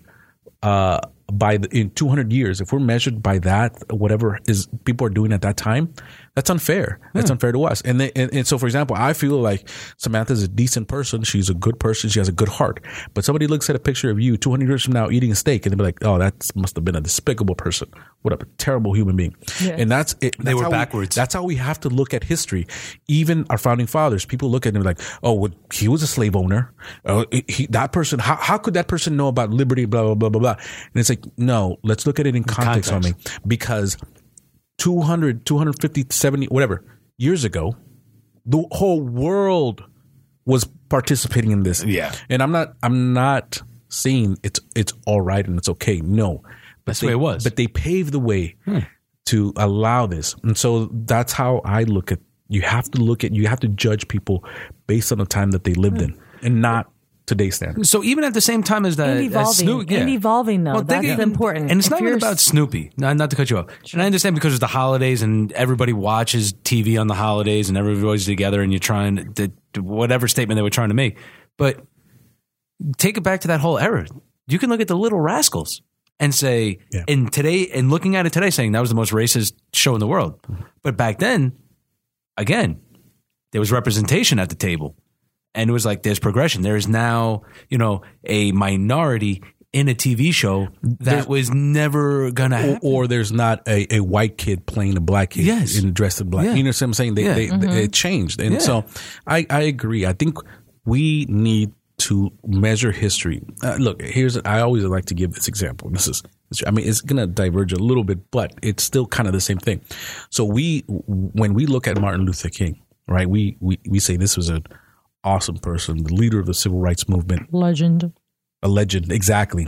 in 200 years, if we're measured by that, whatever is people are doing at that time, that's unfair. That's unfair to us. And so, for example, I feel like Samantha's a decent person. She's a good person. She has a good heart. But somebody looks at a picture of you 200 years from now eating a steak, and they'll be like, "Oh, that must have been a despicable person. What a terrible human being." Yeah. And that's it. They That's were how backwards. That's how we have to look at history. Even our founding fathers, people look at them like, "Oh, well, he was a slave owner. That person. How could that person know about liberty? Blah blah blah blah blah." And it's like, no, let's look at it in context on me, because 200, 250, 70, whatever years ago, the whole world was participating in this. Yeah. And I'm not saying it's all right and it's okay. No. But That's the way it was. But they paved the way to allow this. And so that's how I look at, you have to judge people based on the time that they lived in and not today's standards. So even at the same time as that, And evolving. And evolving, though. That's important. And it's If not even you're about Snoopy. Not to cut you off. And I understand because it's the holidays and everybody watches TV on the holidays and everybody's together and you're trying to whatever statement they were trying to make. But take it back to that whole era. You can look at the Little Rascals and say, and looking at it today, saying that was the most racist show in the world. But back then, again, there was representation at the table. And it was like, there's progression. There is now, a minority in a TV show that was never going to happen. Or there's not a white kid playing a black kid dressed in black. Yeah. You know what I'm saying? They changed. And so I agree. I think we need to measure history. Look, I always like to give this example. It's going to diverge a little bit, but it's still kind of the same thing. So when we look at Martin Luther King, right, we say this was an awesome person, the leader of the civil rights movement. A legend, exactly.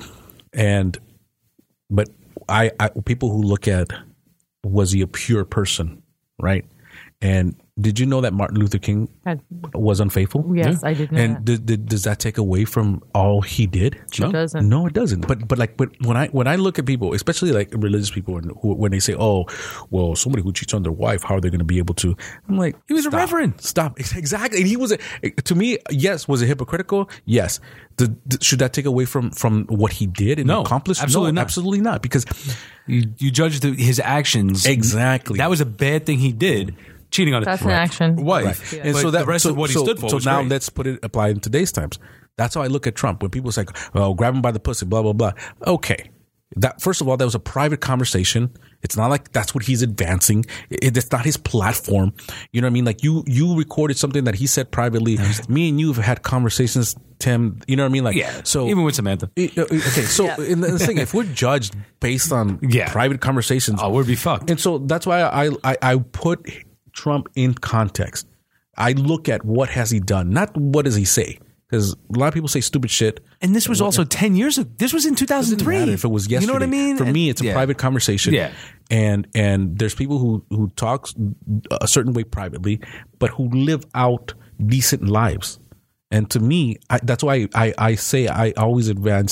But I people who look at, was he a pure person, right? And did you know that Martin Luther King was unfaithful? Yes, I did know and does that take away from all he did? It doesn't. No, it doesn't. But when I look at people, especially like religious people, when they say, "Oh, well, somebody who cheats on their wife, how are they going to be able to?" I'm like, He was a reverend. Stop. Exactly. And he was to me, yes. Was it hypocritical? Yes. Should that take away from what he did and No, accomplished? absolutely not. Absolutely not. Because you judged his actions. Exactly. That was a bad thing he did. Cheating on That's an action. wife. And But so that the rest of what he stood for So was now great. let's apply in today's times. That's how I look at Trump. When people say, "Oh, grab him by the pussy," blah blah blah. Okay, that first of all, that was a private conversation. It's not like that's what he's advancing. It's not his platform. You know what I mean? Like you recorded something that he said privately. Me and you have had conversations, Tim. You know what I mean? Like so even with Samantha. Okay, so in the thing, if we're judged based on private conversations, we'd be fucked. And so that's why I put Trump in context. I look at what has he done, not what does he say. Because a lot of people say stupid shit. And this was also 10 years ago. This was in 2003. Doesn't matter if it was yesterday. You know what I mean? For me, it's a private conversation. Yeah. And there's people who talk a certain way privately, but who live out decent lives. And to me, that's why I say I always advance.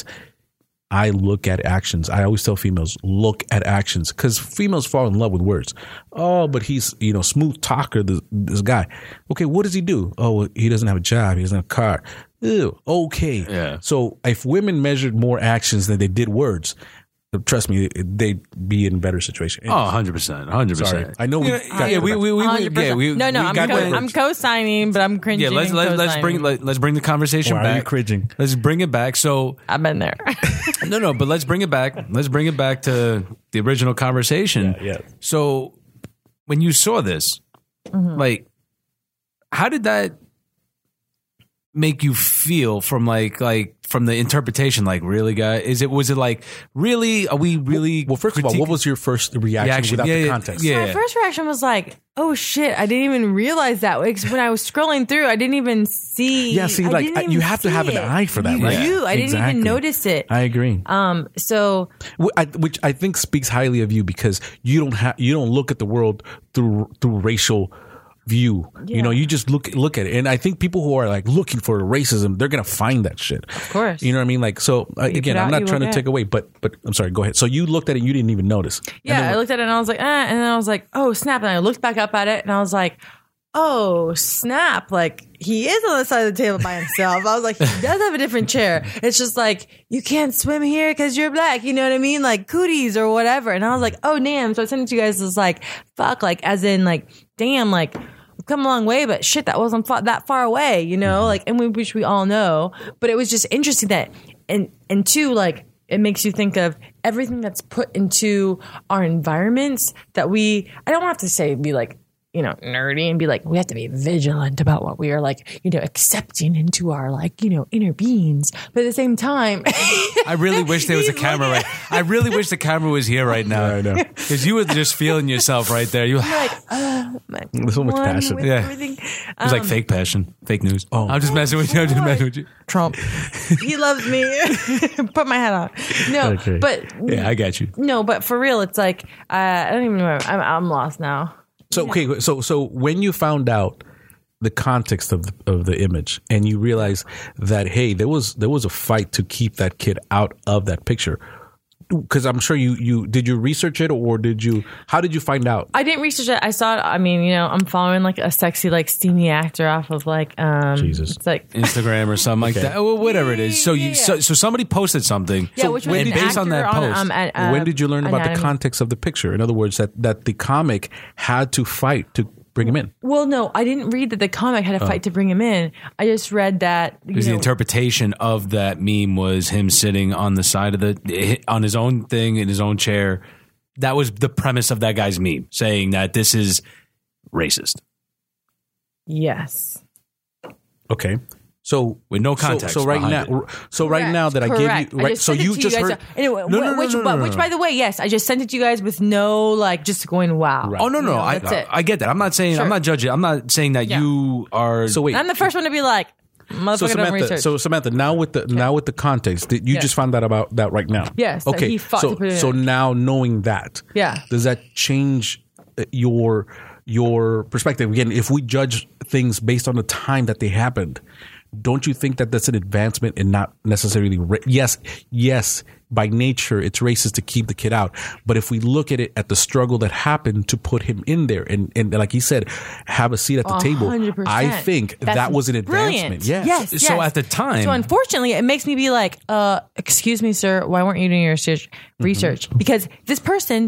I look at actions. I always tell females, look at actions, because females fall in love with words. Oh, but he's, smooth talker, this guy. Okay, what does he do? Oh, he doesn't have a job. He doesn't have a car. Ew, okay. Yeah. So if women measured more actions than they did words, trust me, they'd be in a better situation. Oh, 100%. 100%. Sorry. I know we got 100%. No, I'm co-signing, but I'm cringing. Yeah, let's bring the conversation back. Are you cringing? Let's bring it back. So I've been there. no, but let's bring it back. Let's bring it back to the original conversation. Yeah. So when you saw this, like, how did that make you feel from like from the interpretation, like, really, guys? Was it like, really? Are we really? Well, first of all, what was your first reaction without the context? My first reaction was like, oh shit, I didn't even realize that. When I was scrolling through, I didn't even see. Yeah, see, like, you have to have an eye for that, right? You do. I didn't even notice it. I agree. So, which I think speaks highly of you, because you don't look at the world through racial view. You know, you just look at it. And I think people who are like looking for racism, they're gonna find that shit. Of course. You know what I mean? Like, so again, I'm not trying to take away, but I'm sorry, go ahead. So you looked at it and you didn't even notice. Yeah, I looked at it and I was like, and then I was like, oh snap. And I looked back up at it and I was like, oh snap, like he is on the side of the table by himself. I was like, he does have a different chair. It's just like, you can't swim here because you're black, you know what I mean? Like cooties or whatever. And I was like, oh damn. So I sent it to you guys as like, fuck, like as in like, damn, like we've come a long way, but shit, that wasn't that far away, you know? Like, and which we all know. But it was just interesting that, and two, like, it makes you think of everything that's put into our environments that I don't have to say be like, you know, nerdy and be like, we have to be vigilant about what we are like, you know, accepting into our like, you know, inner beings. But at the same time, I really wish there was a camera I really wish the camera was here right now. I know. Because you were just feeling yourself right there. You were like, so much passion. Yeah. Everything. It was like fake passion, fake news. Oh, I'm just messing with you. I'm just messing with you. Trump, he loves me. Put my hat on. No, okay. But yeah, I got you. No, but for real, it's like I don't even know. I'm lost now. So okay, so when you found out the context of the image and you realize that, hey, there was a fight to keep that kid out of that picture, because I'm sure you did you research it, or how did you find out? I didn't research it. I saw it. I mean, you know, I'm following like a sexy, like steamy actor off of like Jesus. It's like Instagram or something like that. Well, whatever it is. So so somebody posted something. Yeah, which was and based on that post, when did you learn about the context of the picture? In other words, that the comic had to fight to bring him in. Well, no, I didn't read that the comic had a fight to bring him in. I just read that because the interpretation of that meme was him sitting on the side of on his own thing in his own chair. That was the premise of that guy's meme, saying that this is racist. Yes. Okay. So with no context. So right now that I gave you, right? So you just heard. Anyway, which by the way, yes, I just sent it to you guys with no like just going wow. Right. Oh no, I get that. I'm not saying I'm not judging. I'm not saying that you are. So wait, I'm the first one to be like, motherfucker, don't research. So Samantha, now with the context, you just found out about that right now. Yes. Okay. He fought to put it so in. now knowing that, does that change your perspective? Again, if we judge things based on the time that they happened, don't you think that that's an advancement and not necessarily yes, by nature it's racist to keep the kid out, but if we look at it at the struggle that happened to put him in there and like he said, have a seat at the table, 100%. I think that was an advancement. Brilliant. Yes. So at the time, so unfortunately it makes me be like, excuse me, sir, why weren't you doing your research? Because this person,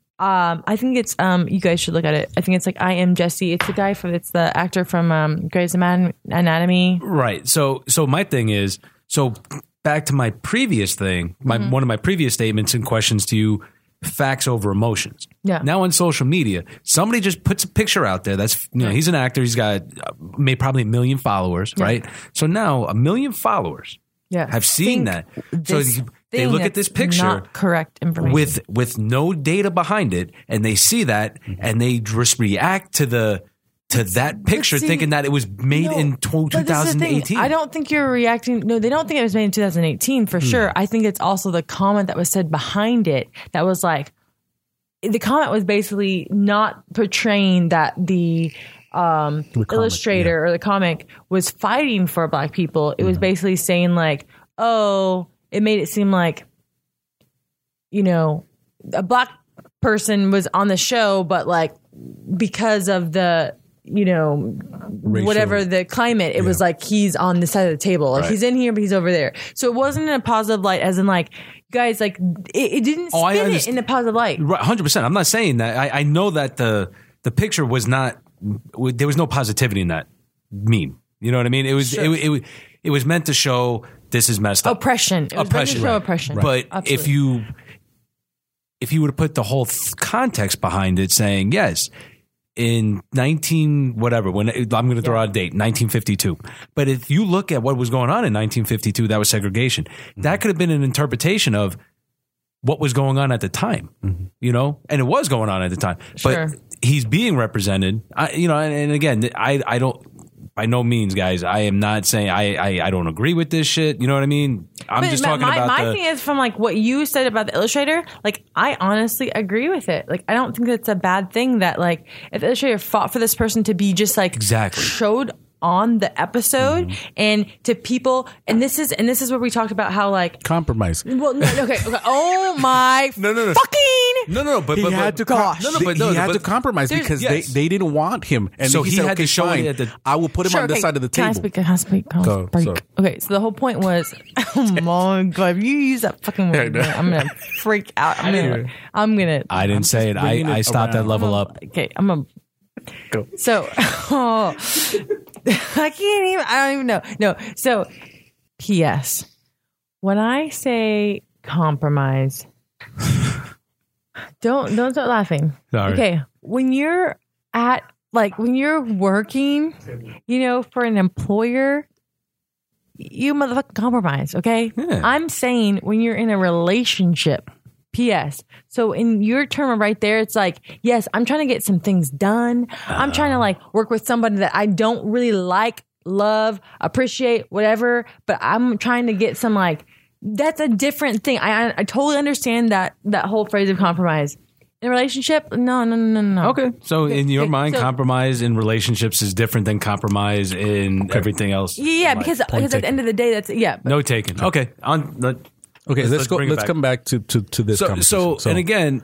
I think it's you guys should look at it. I think it's like I Am Jesse. It's the guy it's the actor from Grey's Anatomy. Right. So my thing is, so back to my previous thing, one of my previous statements and questions to you, facts over emotions. Yeah. Now on social media, somebody just puts a picture out there that's, you know, he's an actor, he's got probably 1 million followers, right? So now 1 million followers have seen that. So they look at this picture, not correct information, with no data behind it, and they see that, and they just react to that picture, thinking that it was made in 2018. I don't think you're reacting. No, they don't think it was made in 2018 for sure. I think it's also the comment that was said behind it that was like, the comment was basically not portraying that the illustrator or the comic was fighting for black people. It was basically saying like, oh, it made it seem like, you know, a black person was on the show, but like because of the, you know, racial, whatever the climate, it was like he's on the side of the table. Like he's in here, but he's over there. So it wasn't in a positive light, as in like, guys, like it didn't spin it in a positive light. Right, 100%. I'm not saying that. I know that the picture was not, there was no positivity in that meme. You know what I mean? It was it was meant to show this is messed up. Oppression. It was meant to show oppression. But if you were to put the whole context behind it, saying yes, in 19 whatever, when I'm going to throw out a date, 1952. But if you look at what was going on in 1952, that was segregation. That could have been an interpretation of what was going on at the time, you know, and it was going on at the time. Sure. But he's being represented, you know, and again, I don't. By no means, guys. I am not saying I don't agree with this shit. You know what I mean? I'm just talking about my thing is from like what you said about the illustrator. Like I honestly agree with it. Like I don't think that's a bad thing that like if the illustrator fought for this person to be just like showed on the episode and to people, and this is where we talked about how like compromise. Well, no, okay. Oh my no. fucking But he had to compromise because they didn't want him, and so he he said, had okay, to show fine, it I will put him on this side of the table. Can I speak? Okay, so the whole point was, oh my god, if you use that fucking word, man, I'm gonna freak out. I'm gonna. I didn't say it. I stopped that level up. Okay, I'm gonna. Go. So, I can't even. I don't even know. No. So, P.S. When I say compromise, don't start laughing. Sorry. Okay, when you're when you're working, you know, for an employer, you motherfucking compromise. Okay, I'm saying when you're in a relationship. P.S. So in your term right there, it's like, yes, I'm trying to get some things done. I'm trying to like work with somebody that I don't really like, love, appreciate, whatever. But I'm trying to get some like, that's a different thing. I totally understand that whole phrase of compromise. In a relationship, no. Okay. So in your mind, compromise in relationships is different than compromise in everything else. Yeah, because at the end of the day, that's, no taken. Okay. Okay, let's go. Let's come back to this conversation. So, and again,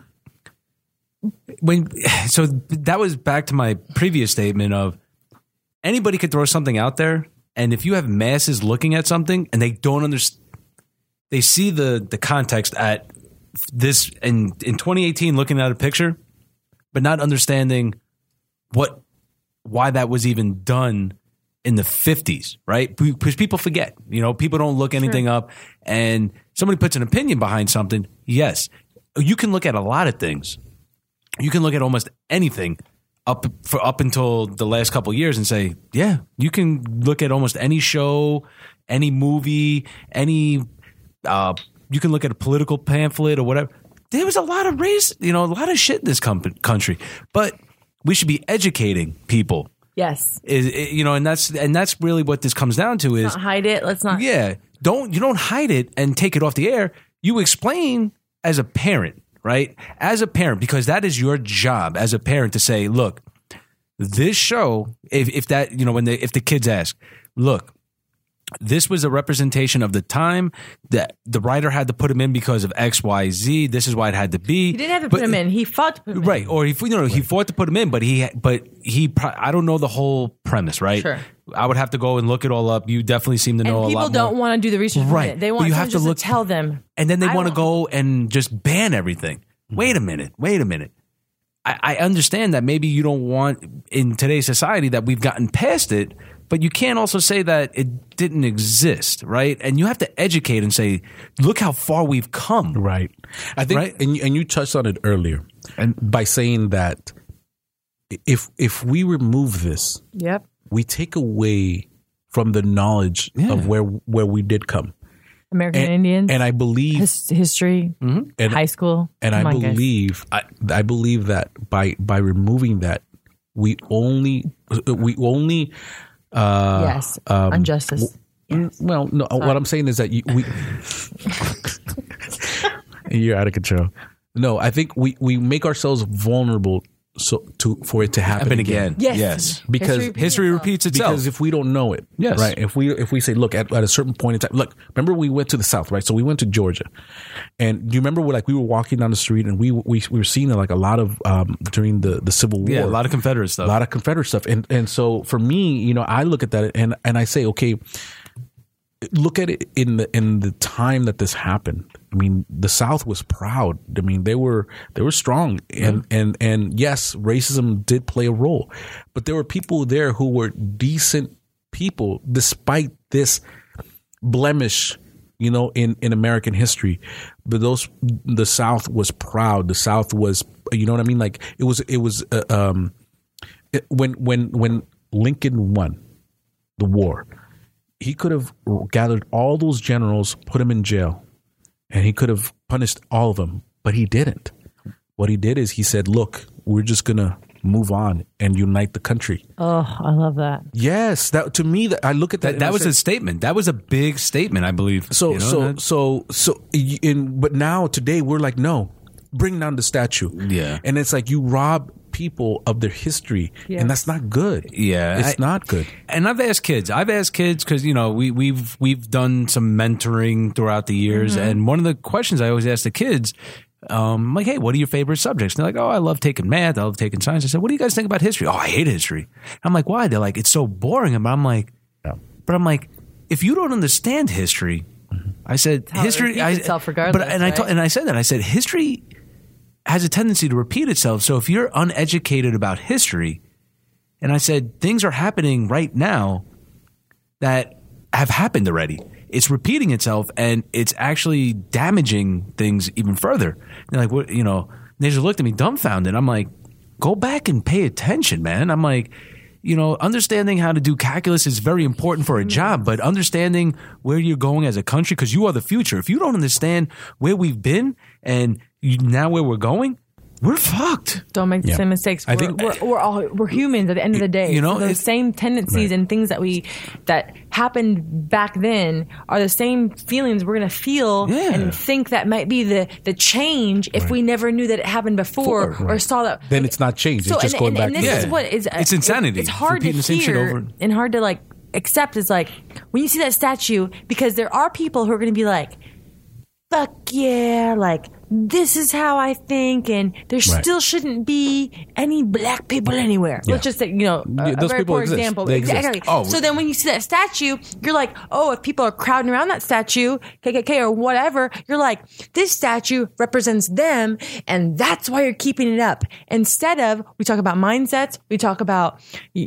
so that was back to my previous statement of anybody could throw something out there, and if you have masses looking at something and they don't understand, they see the context at this in 2018, looking at a picture, but not understanding why that was even done in the 50s, right? Because people forget, you know, people don't look anything up, and somebody puts an opinion behind something. Yes, you can look at a lot of things. You can look at almost anything up until the last couple of years and say, yeah, you can look at almost any show, any movie, you can look at a political pamphlet or whatever. There was a lot of race, you know, a lot of shit in this country, but we should be educating people. Yes. You know, and that's really what this comes down to is let's not hide it. Let's not. Yeah. You don't hide it and take it off the air. You explain as a parent, right? As a parent, because that is your job as a parent to say, look, this show, if that, you know, if the kids ask, look, this was a representation of the time that the writer had to put him in because of X, Y, Z. This is why it had to be. He didn't have to put him in. He fought to put him in. Right. Or he fought to put him in, but he, I don't know the whole premise, right? Sure. I would have to go and look it all up. You definitely seem to know a lot more. People don't want to do the research. Right. They want to tell them. And then they want to go and just ban everything. Wait a minute. I understand that maybe you don't want in today's society that we've gotten past it, but you can't also say that it didn't exist, right? And you have to educate and say, look how far we've come. Right. I think, right? And you touched on it earlier, and by saying that if we remove this, yep, we take away from the knowledge of where we did come. American Indians, and I believe history, and high school, and I believe that by removing that, we only injustice. Yes. Well, no. Sorry. What I'm saying is that you're out of control. No, I think we make ourselves vulnerable for it to happen again. Yes. Because history repeats itself. Because if we don't know it, yes, right? If we say, look, at a certain point in time, look, remember we went to the South, right? So we went to Georgia, and you remember we were walking down the street, and we were seeing like a lot of during the Civil War, a lot of Confederate stuff, and so for me, you know, I look at that and I say, okay, look at it in the time that this happened. I mean, the South was proud. I mean, they were strong, and yes, racism did play a role, but there were people there who were decent people despite this blemish, you know, in American history. But the South was proud. The South was, you know what I mean? Like it was when Lincoln won the war, he could have gathered all those generals, put them in jail, and he could have punished all of them, but he didn't. What he did is he said, look, we're just going to move on and unite the country. Oh, I love that. Yes. That, to me, I look at that. That was a statement. That was a big statement, I believe. But now today we're like, no, bring down the statue. Yeah. And it's like you rob people of their history, and that's not good. Yeah, it's not good. And I've asked kids because we've done some mentoring throughout the years, and one of the questions I always ask the kids, I'm like, hey, what are your favorite subjects? And they're like, oh, I love taking math, I love taking science. I said, what do you guys think about history? Oh, I hate history. I'm like, why? They're like, it's so boring. And I'm like, if you don't understand history, I said history itself regardless. I said that. I said history has a tendency to repeat itself. So if you're uneducated about history, and I said things are happening right now that have happened already. It's repeating itself, and it's actually damaging things even further. And they're like, what? They just looked at me dumbfounded. I'm like, go back and pay attention, man. I'm like, understanding how to do calculus is very important for a job, but understanding where you're going as a country, because you are the future. If you don't understand where we've been and now where we're going, we're fucked. Don't make the same mistakes. We're humans at the end of the day. So those same tendencies and things that happened back then are the same feelings we're going to feel and think that might be the change if we never knew that it happened before or saw that. Then it's not change. It's just going back. And this is what is it's insanity. It's hard to hear and hard to accept. Is like when you see that statue, because there are people who are going to be like, fuck yeah, this is how I think, and there still shouldn't be any black people anywhere. Yeah. Let's just say, a very poor example. They exist. Exactly. Oh, so then when you see that statue, you're like, oh, if people are crowding around that statue, KKK or whatever, you're like, this statue represents them, and that's why you're keeping it up. Instead of, we talk about mindsets, we talk about,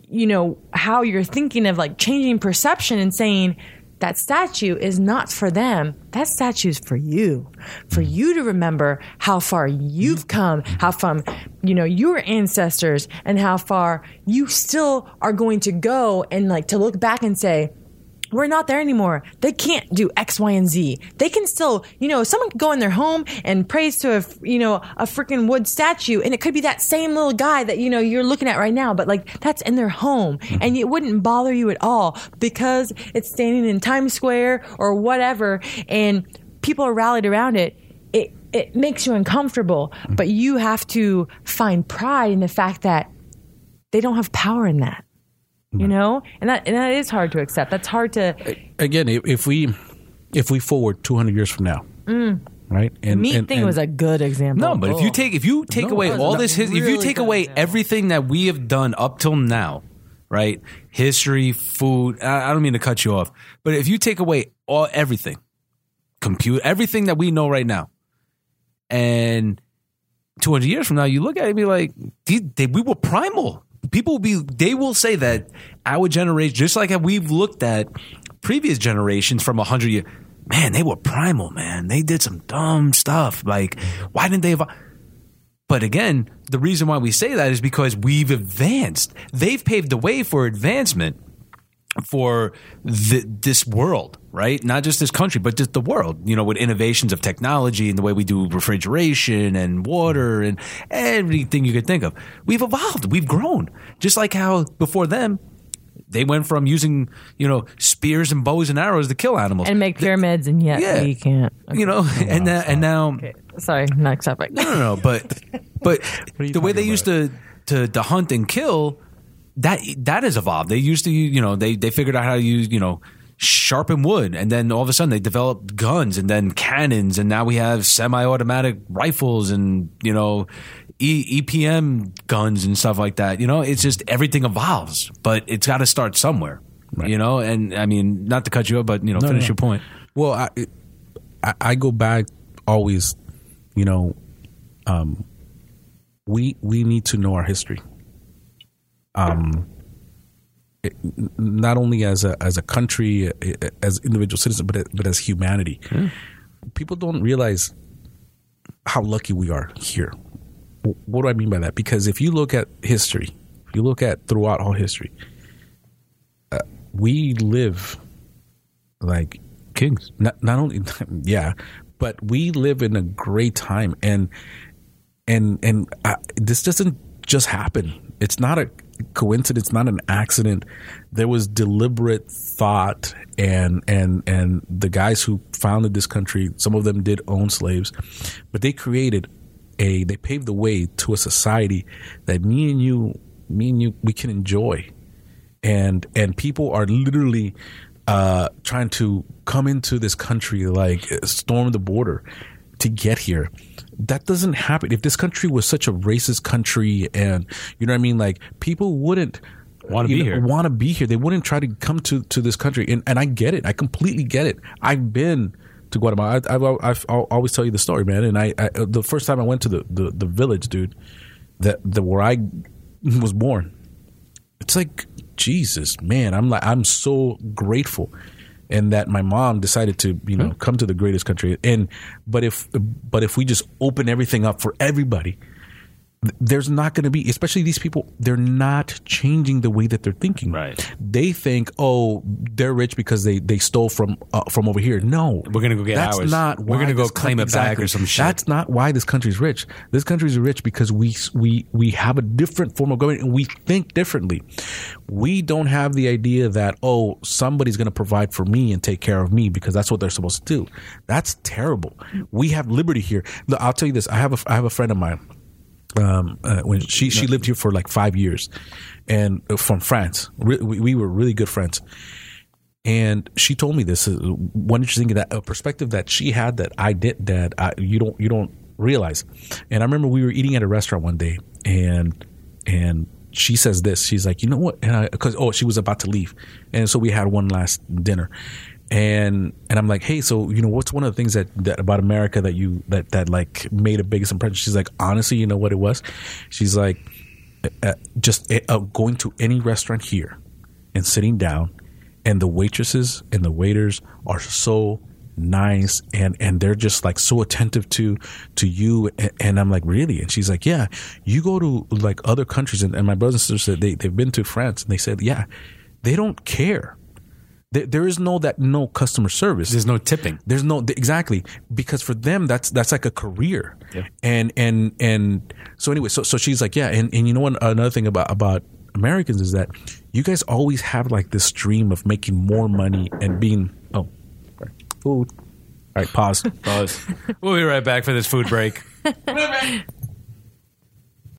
how you're thinking of changing perception and saying, that statue is not for them. That statue is for you to remember how far you've come, how from, your ancestors, and how far you still are going to go, and to look back and say, we're not there anymore. They can't do X, Y, and Z. They can still, someone could go in their home and praise to a freaking wood statue, and it could be that same little guy that, you're looking at right now, but that's in their home, and it wouldn't bother you at all because it's standing in Times Square or whatever, and people are rallied around it. It makes you uncomfortable, but you have to find pride in the fact that they don't have power in that. And that is hard to accept. That's hard to. Again, if we forward 200 years from now, right? Meat thing was a good example. No, but if you take away all this, if you take away everything that we have done up till now, right? History, food. I don't mean to cut you off, but if you take away everything, everything that we know right now, and 200 years from now, you look at it and be like, we were primal. They will say that our generation, just like we've looked at previous generations from 100 years, man, they were primal, man. They did some dumb stuff. Why didn't they evolve? But again, the reason why we say that is because we've advanced. They've paved the way for advancement for this world, right? Not just this country, but just the world, with innovations of technology and the way we do refrigeration and water and everything you could think of. We've evolved. We've grown. Just like how before them, they went from using, spears and bows and arrows to kill animals. And make pyramids, and yet we can't. Okay. And now... Okay. Sorry, next topic. No. But the way they used to hunt and kill... That has evolved. They used to, they figured out how to use, sharpen wood, and then all of a sudden they developed guns and then cannons, and now we have semi-automatic rifles and EPM guns and stuff like that. It's just everything evolves, but it's got to start somewhere. Right. And I mean, not to cut you up, but finish your point. Well, I go back always. We need to know our history. Not only as a country, as individual citizens, but as humanity. People don't realize how lucky we are here. What do I mean by that? Because if you look at history, you look at throughout all history, we live like Kings. Not only, yeah, but we live in a great time, and this doesn't just happen. It's not a coincidence, not an accident. There was deliberate thought, and the guys who founded this country, some of them did own slaves, but they created they paved the way to a society that me and you, we can enjoy, and people are literally trying to come into this country, like storm the border to get here. That doesn't happen. If this country was such a racist country, and you know what I mean, like people wouldn't want to be here. They wouldn't try to come to this country. And I get it. I completely get it. I've been to Guatemala. I'll always tell you the story, man. And I the first time I went to the village, dude, where I was born, it's like, Jesus, man, I'm so grateful. And that my mom decided to, come to the greatest country. But if we just open everything up for everybody, there's not going to be, especially these people, they're not changing the way that they're thinking. Right. They think, oh, they're rich because they stole from over here. No, we're going to go get that's ours. Not we're going to go claim it back or some shit. That's not why this country's rich. This country's rich because we have a different form of government and we think differently. We don't have the idea that, oh, somebody's going to provide for me and take care of me because that's what they're supposed to do. That's terrible. We have liberty here. Look, I'll tell you this. I have a friend of mine. When she lived here for like 5 years, and from France, we were really good friends. And she told me this one interesting perspective that she had that I did that you don't realize. And I remember we were eating at a restaurant one day, and she says this. She's like, you know what? Because she was about to leave, and so we had one last dinner. And I'm like, hey, so what's one of the things that about America that like made a biggest impression? She's like, honestly, you know what it was? She's like, just going to any restaurant here and sitting down, and the waitresses and the waiters are so nice, and they're just like so attentive to you. And I'm like, really? And she's like, yeah. You go to like other countries, and my brothers and sisters said they've been to France, and they said, yeah, they don't care. There is no customer service. There's no tipping. There's no exactly, because for them that's like a career. Yeah. And so anyway, so she's like, yeah, and you know what, another thing about Americans is that you guys always have like this dream of making more money and being food. All right, pause. We'll be right back for this food break.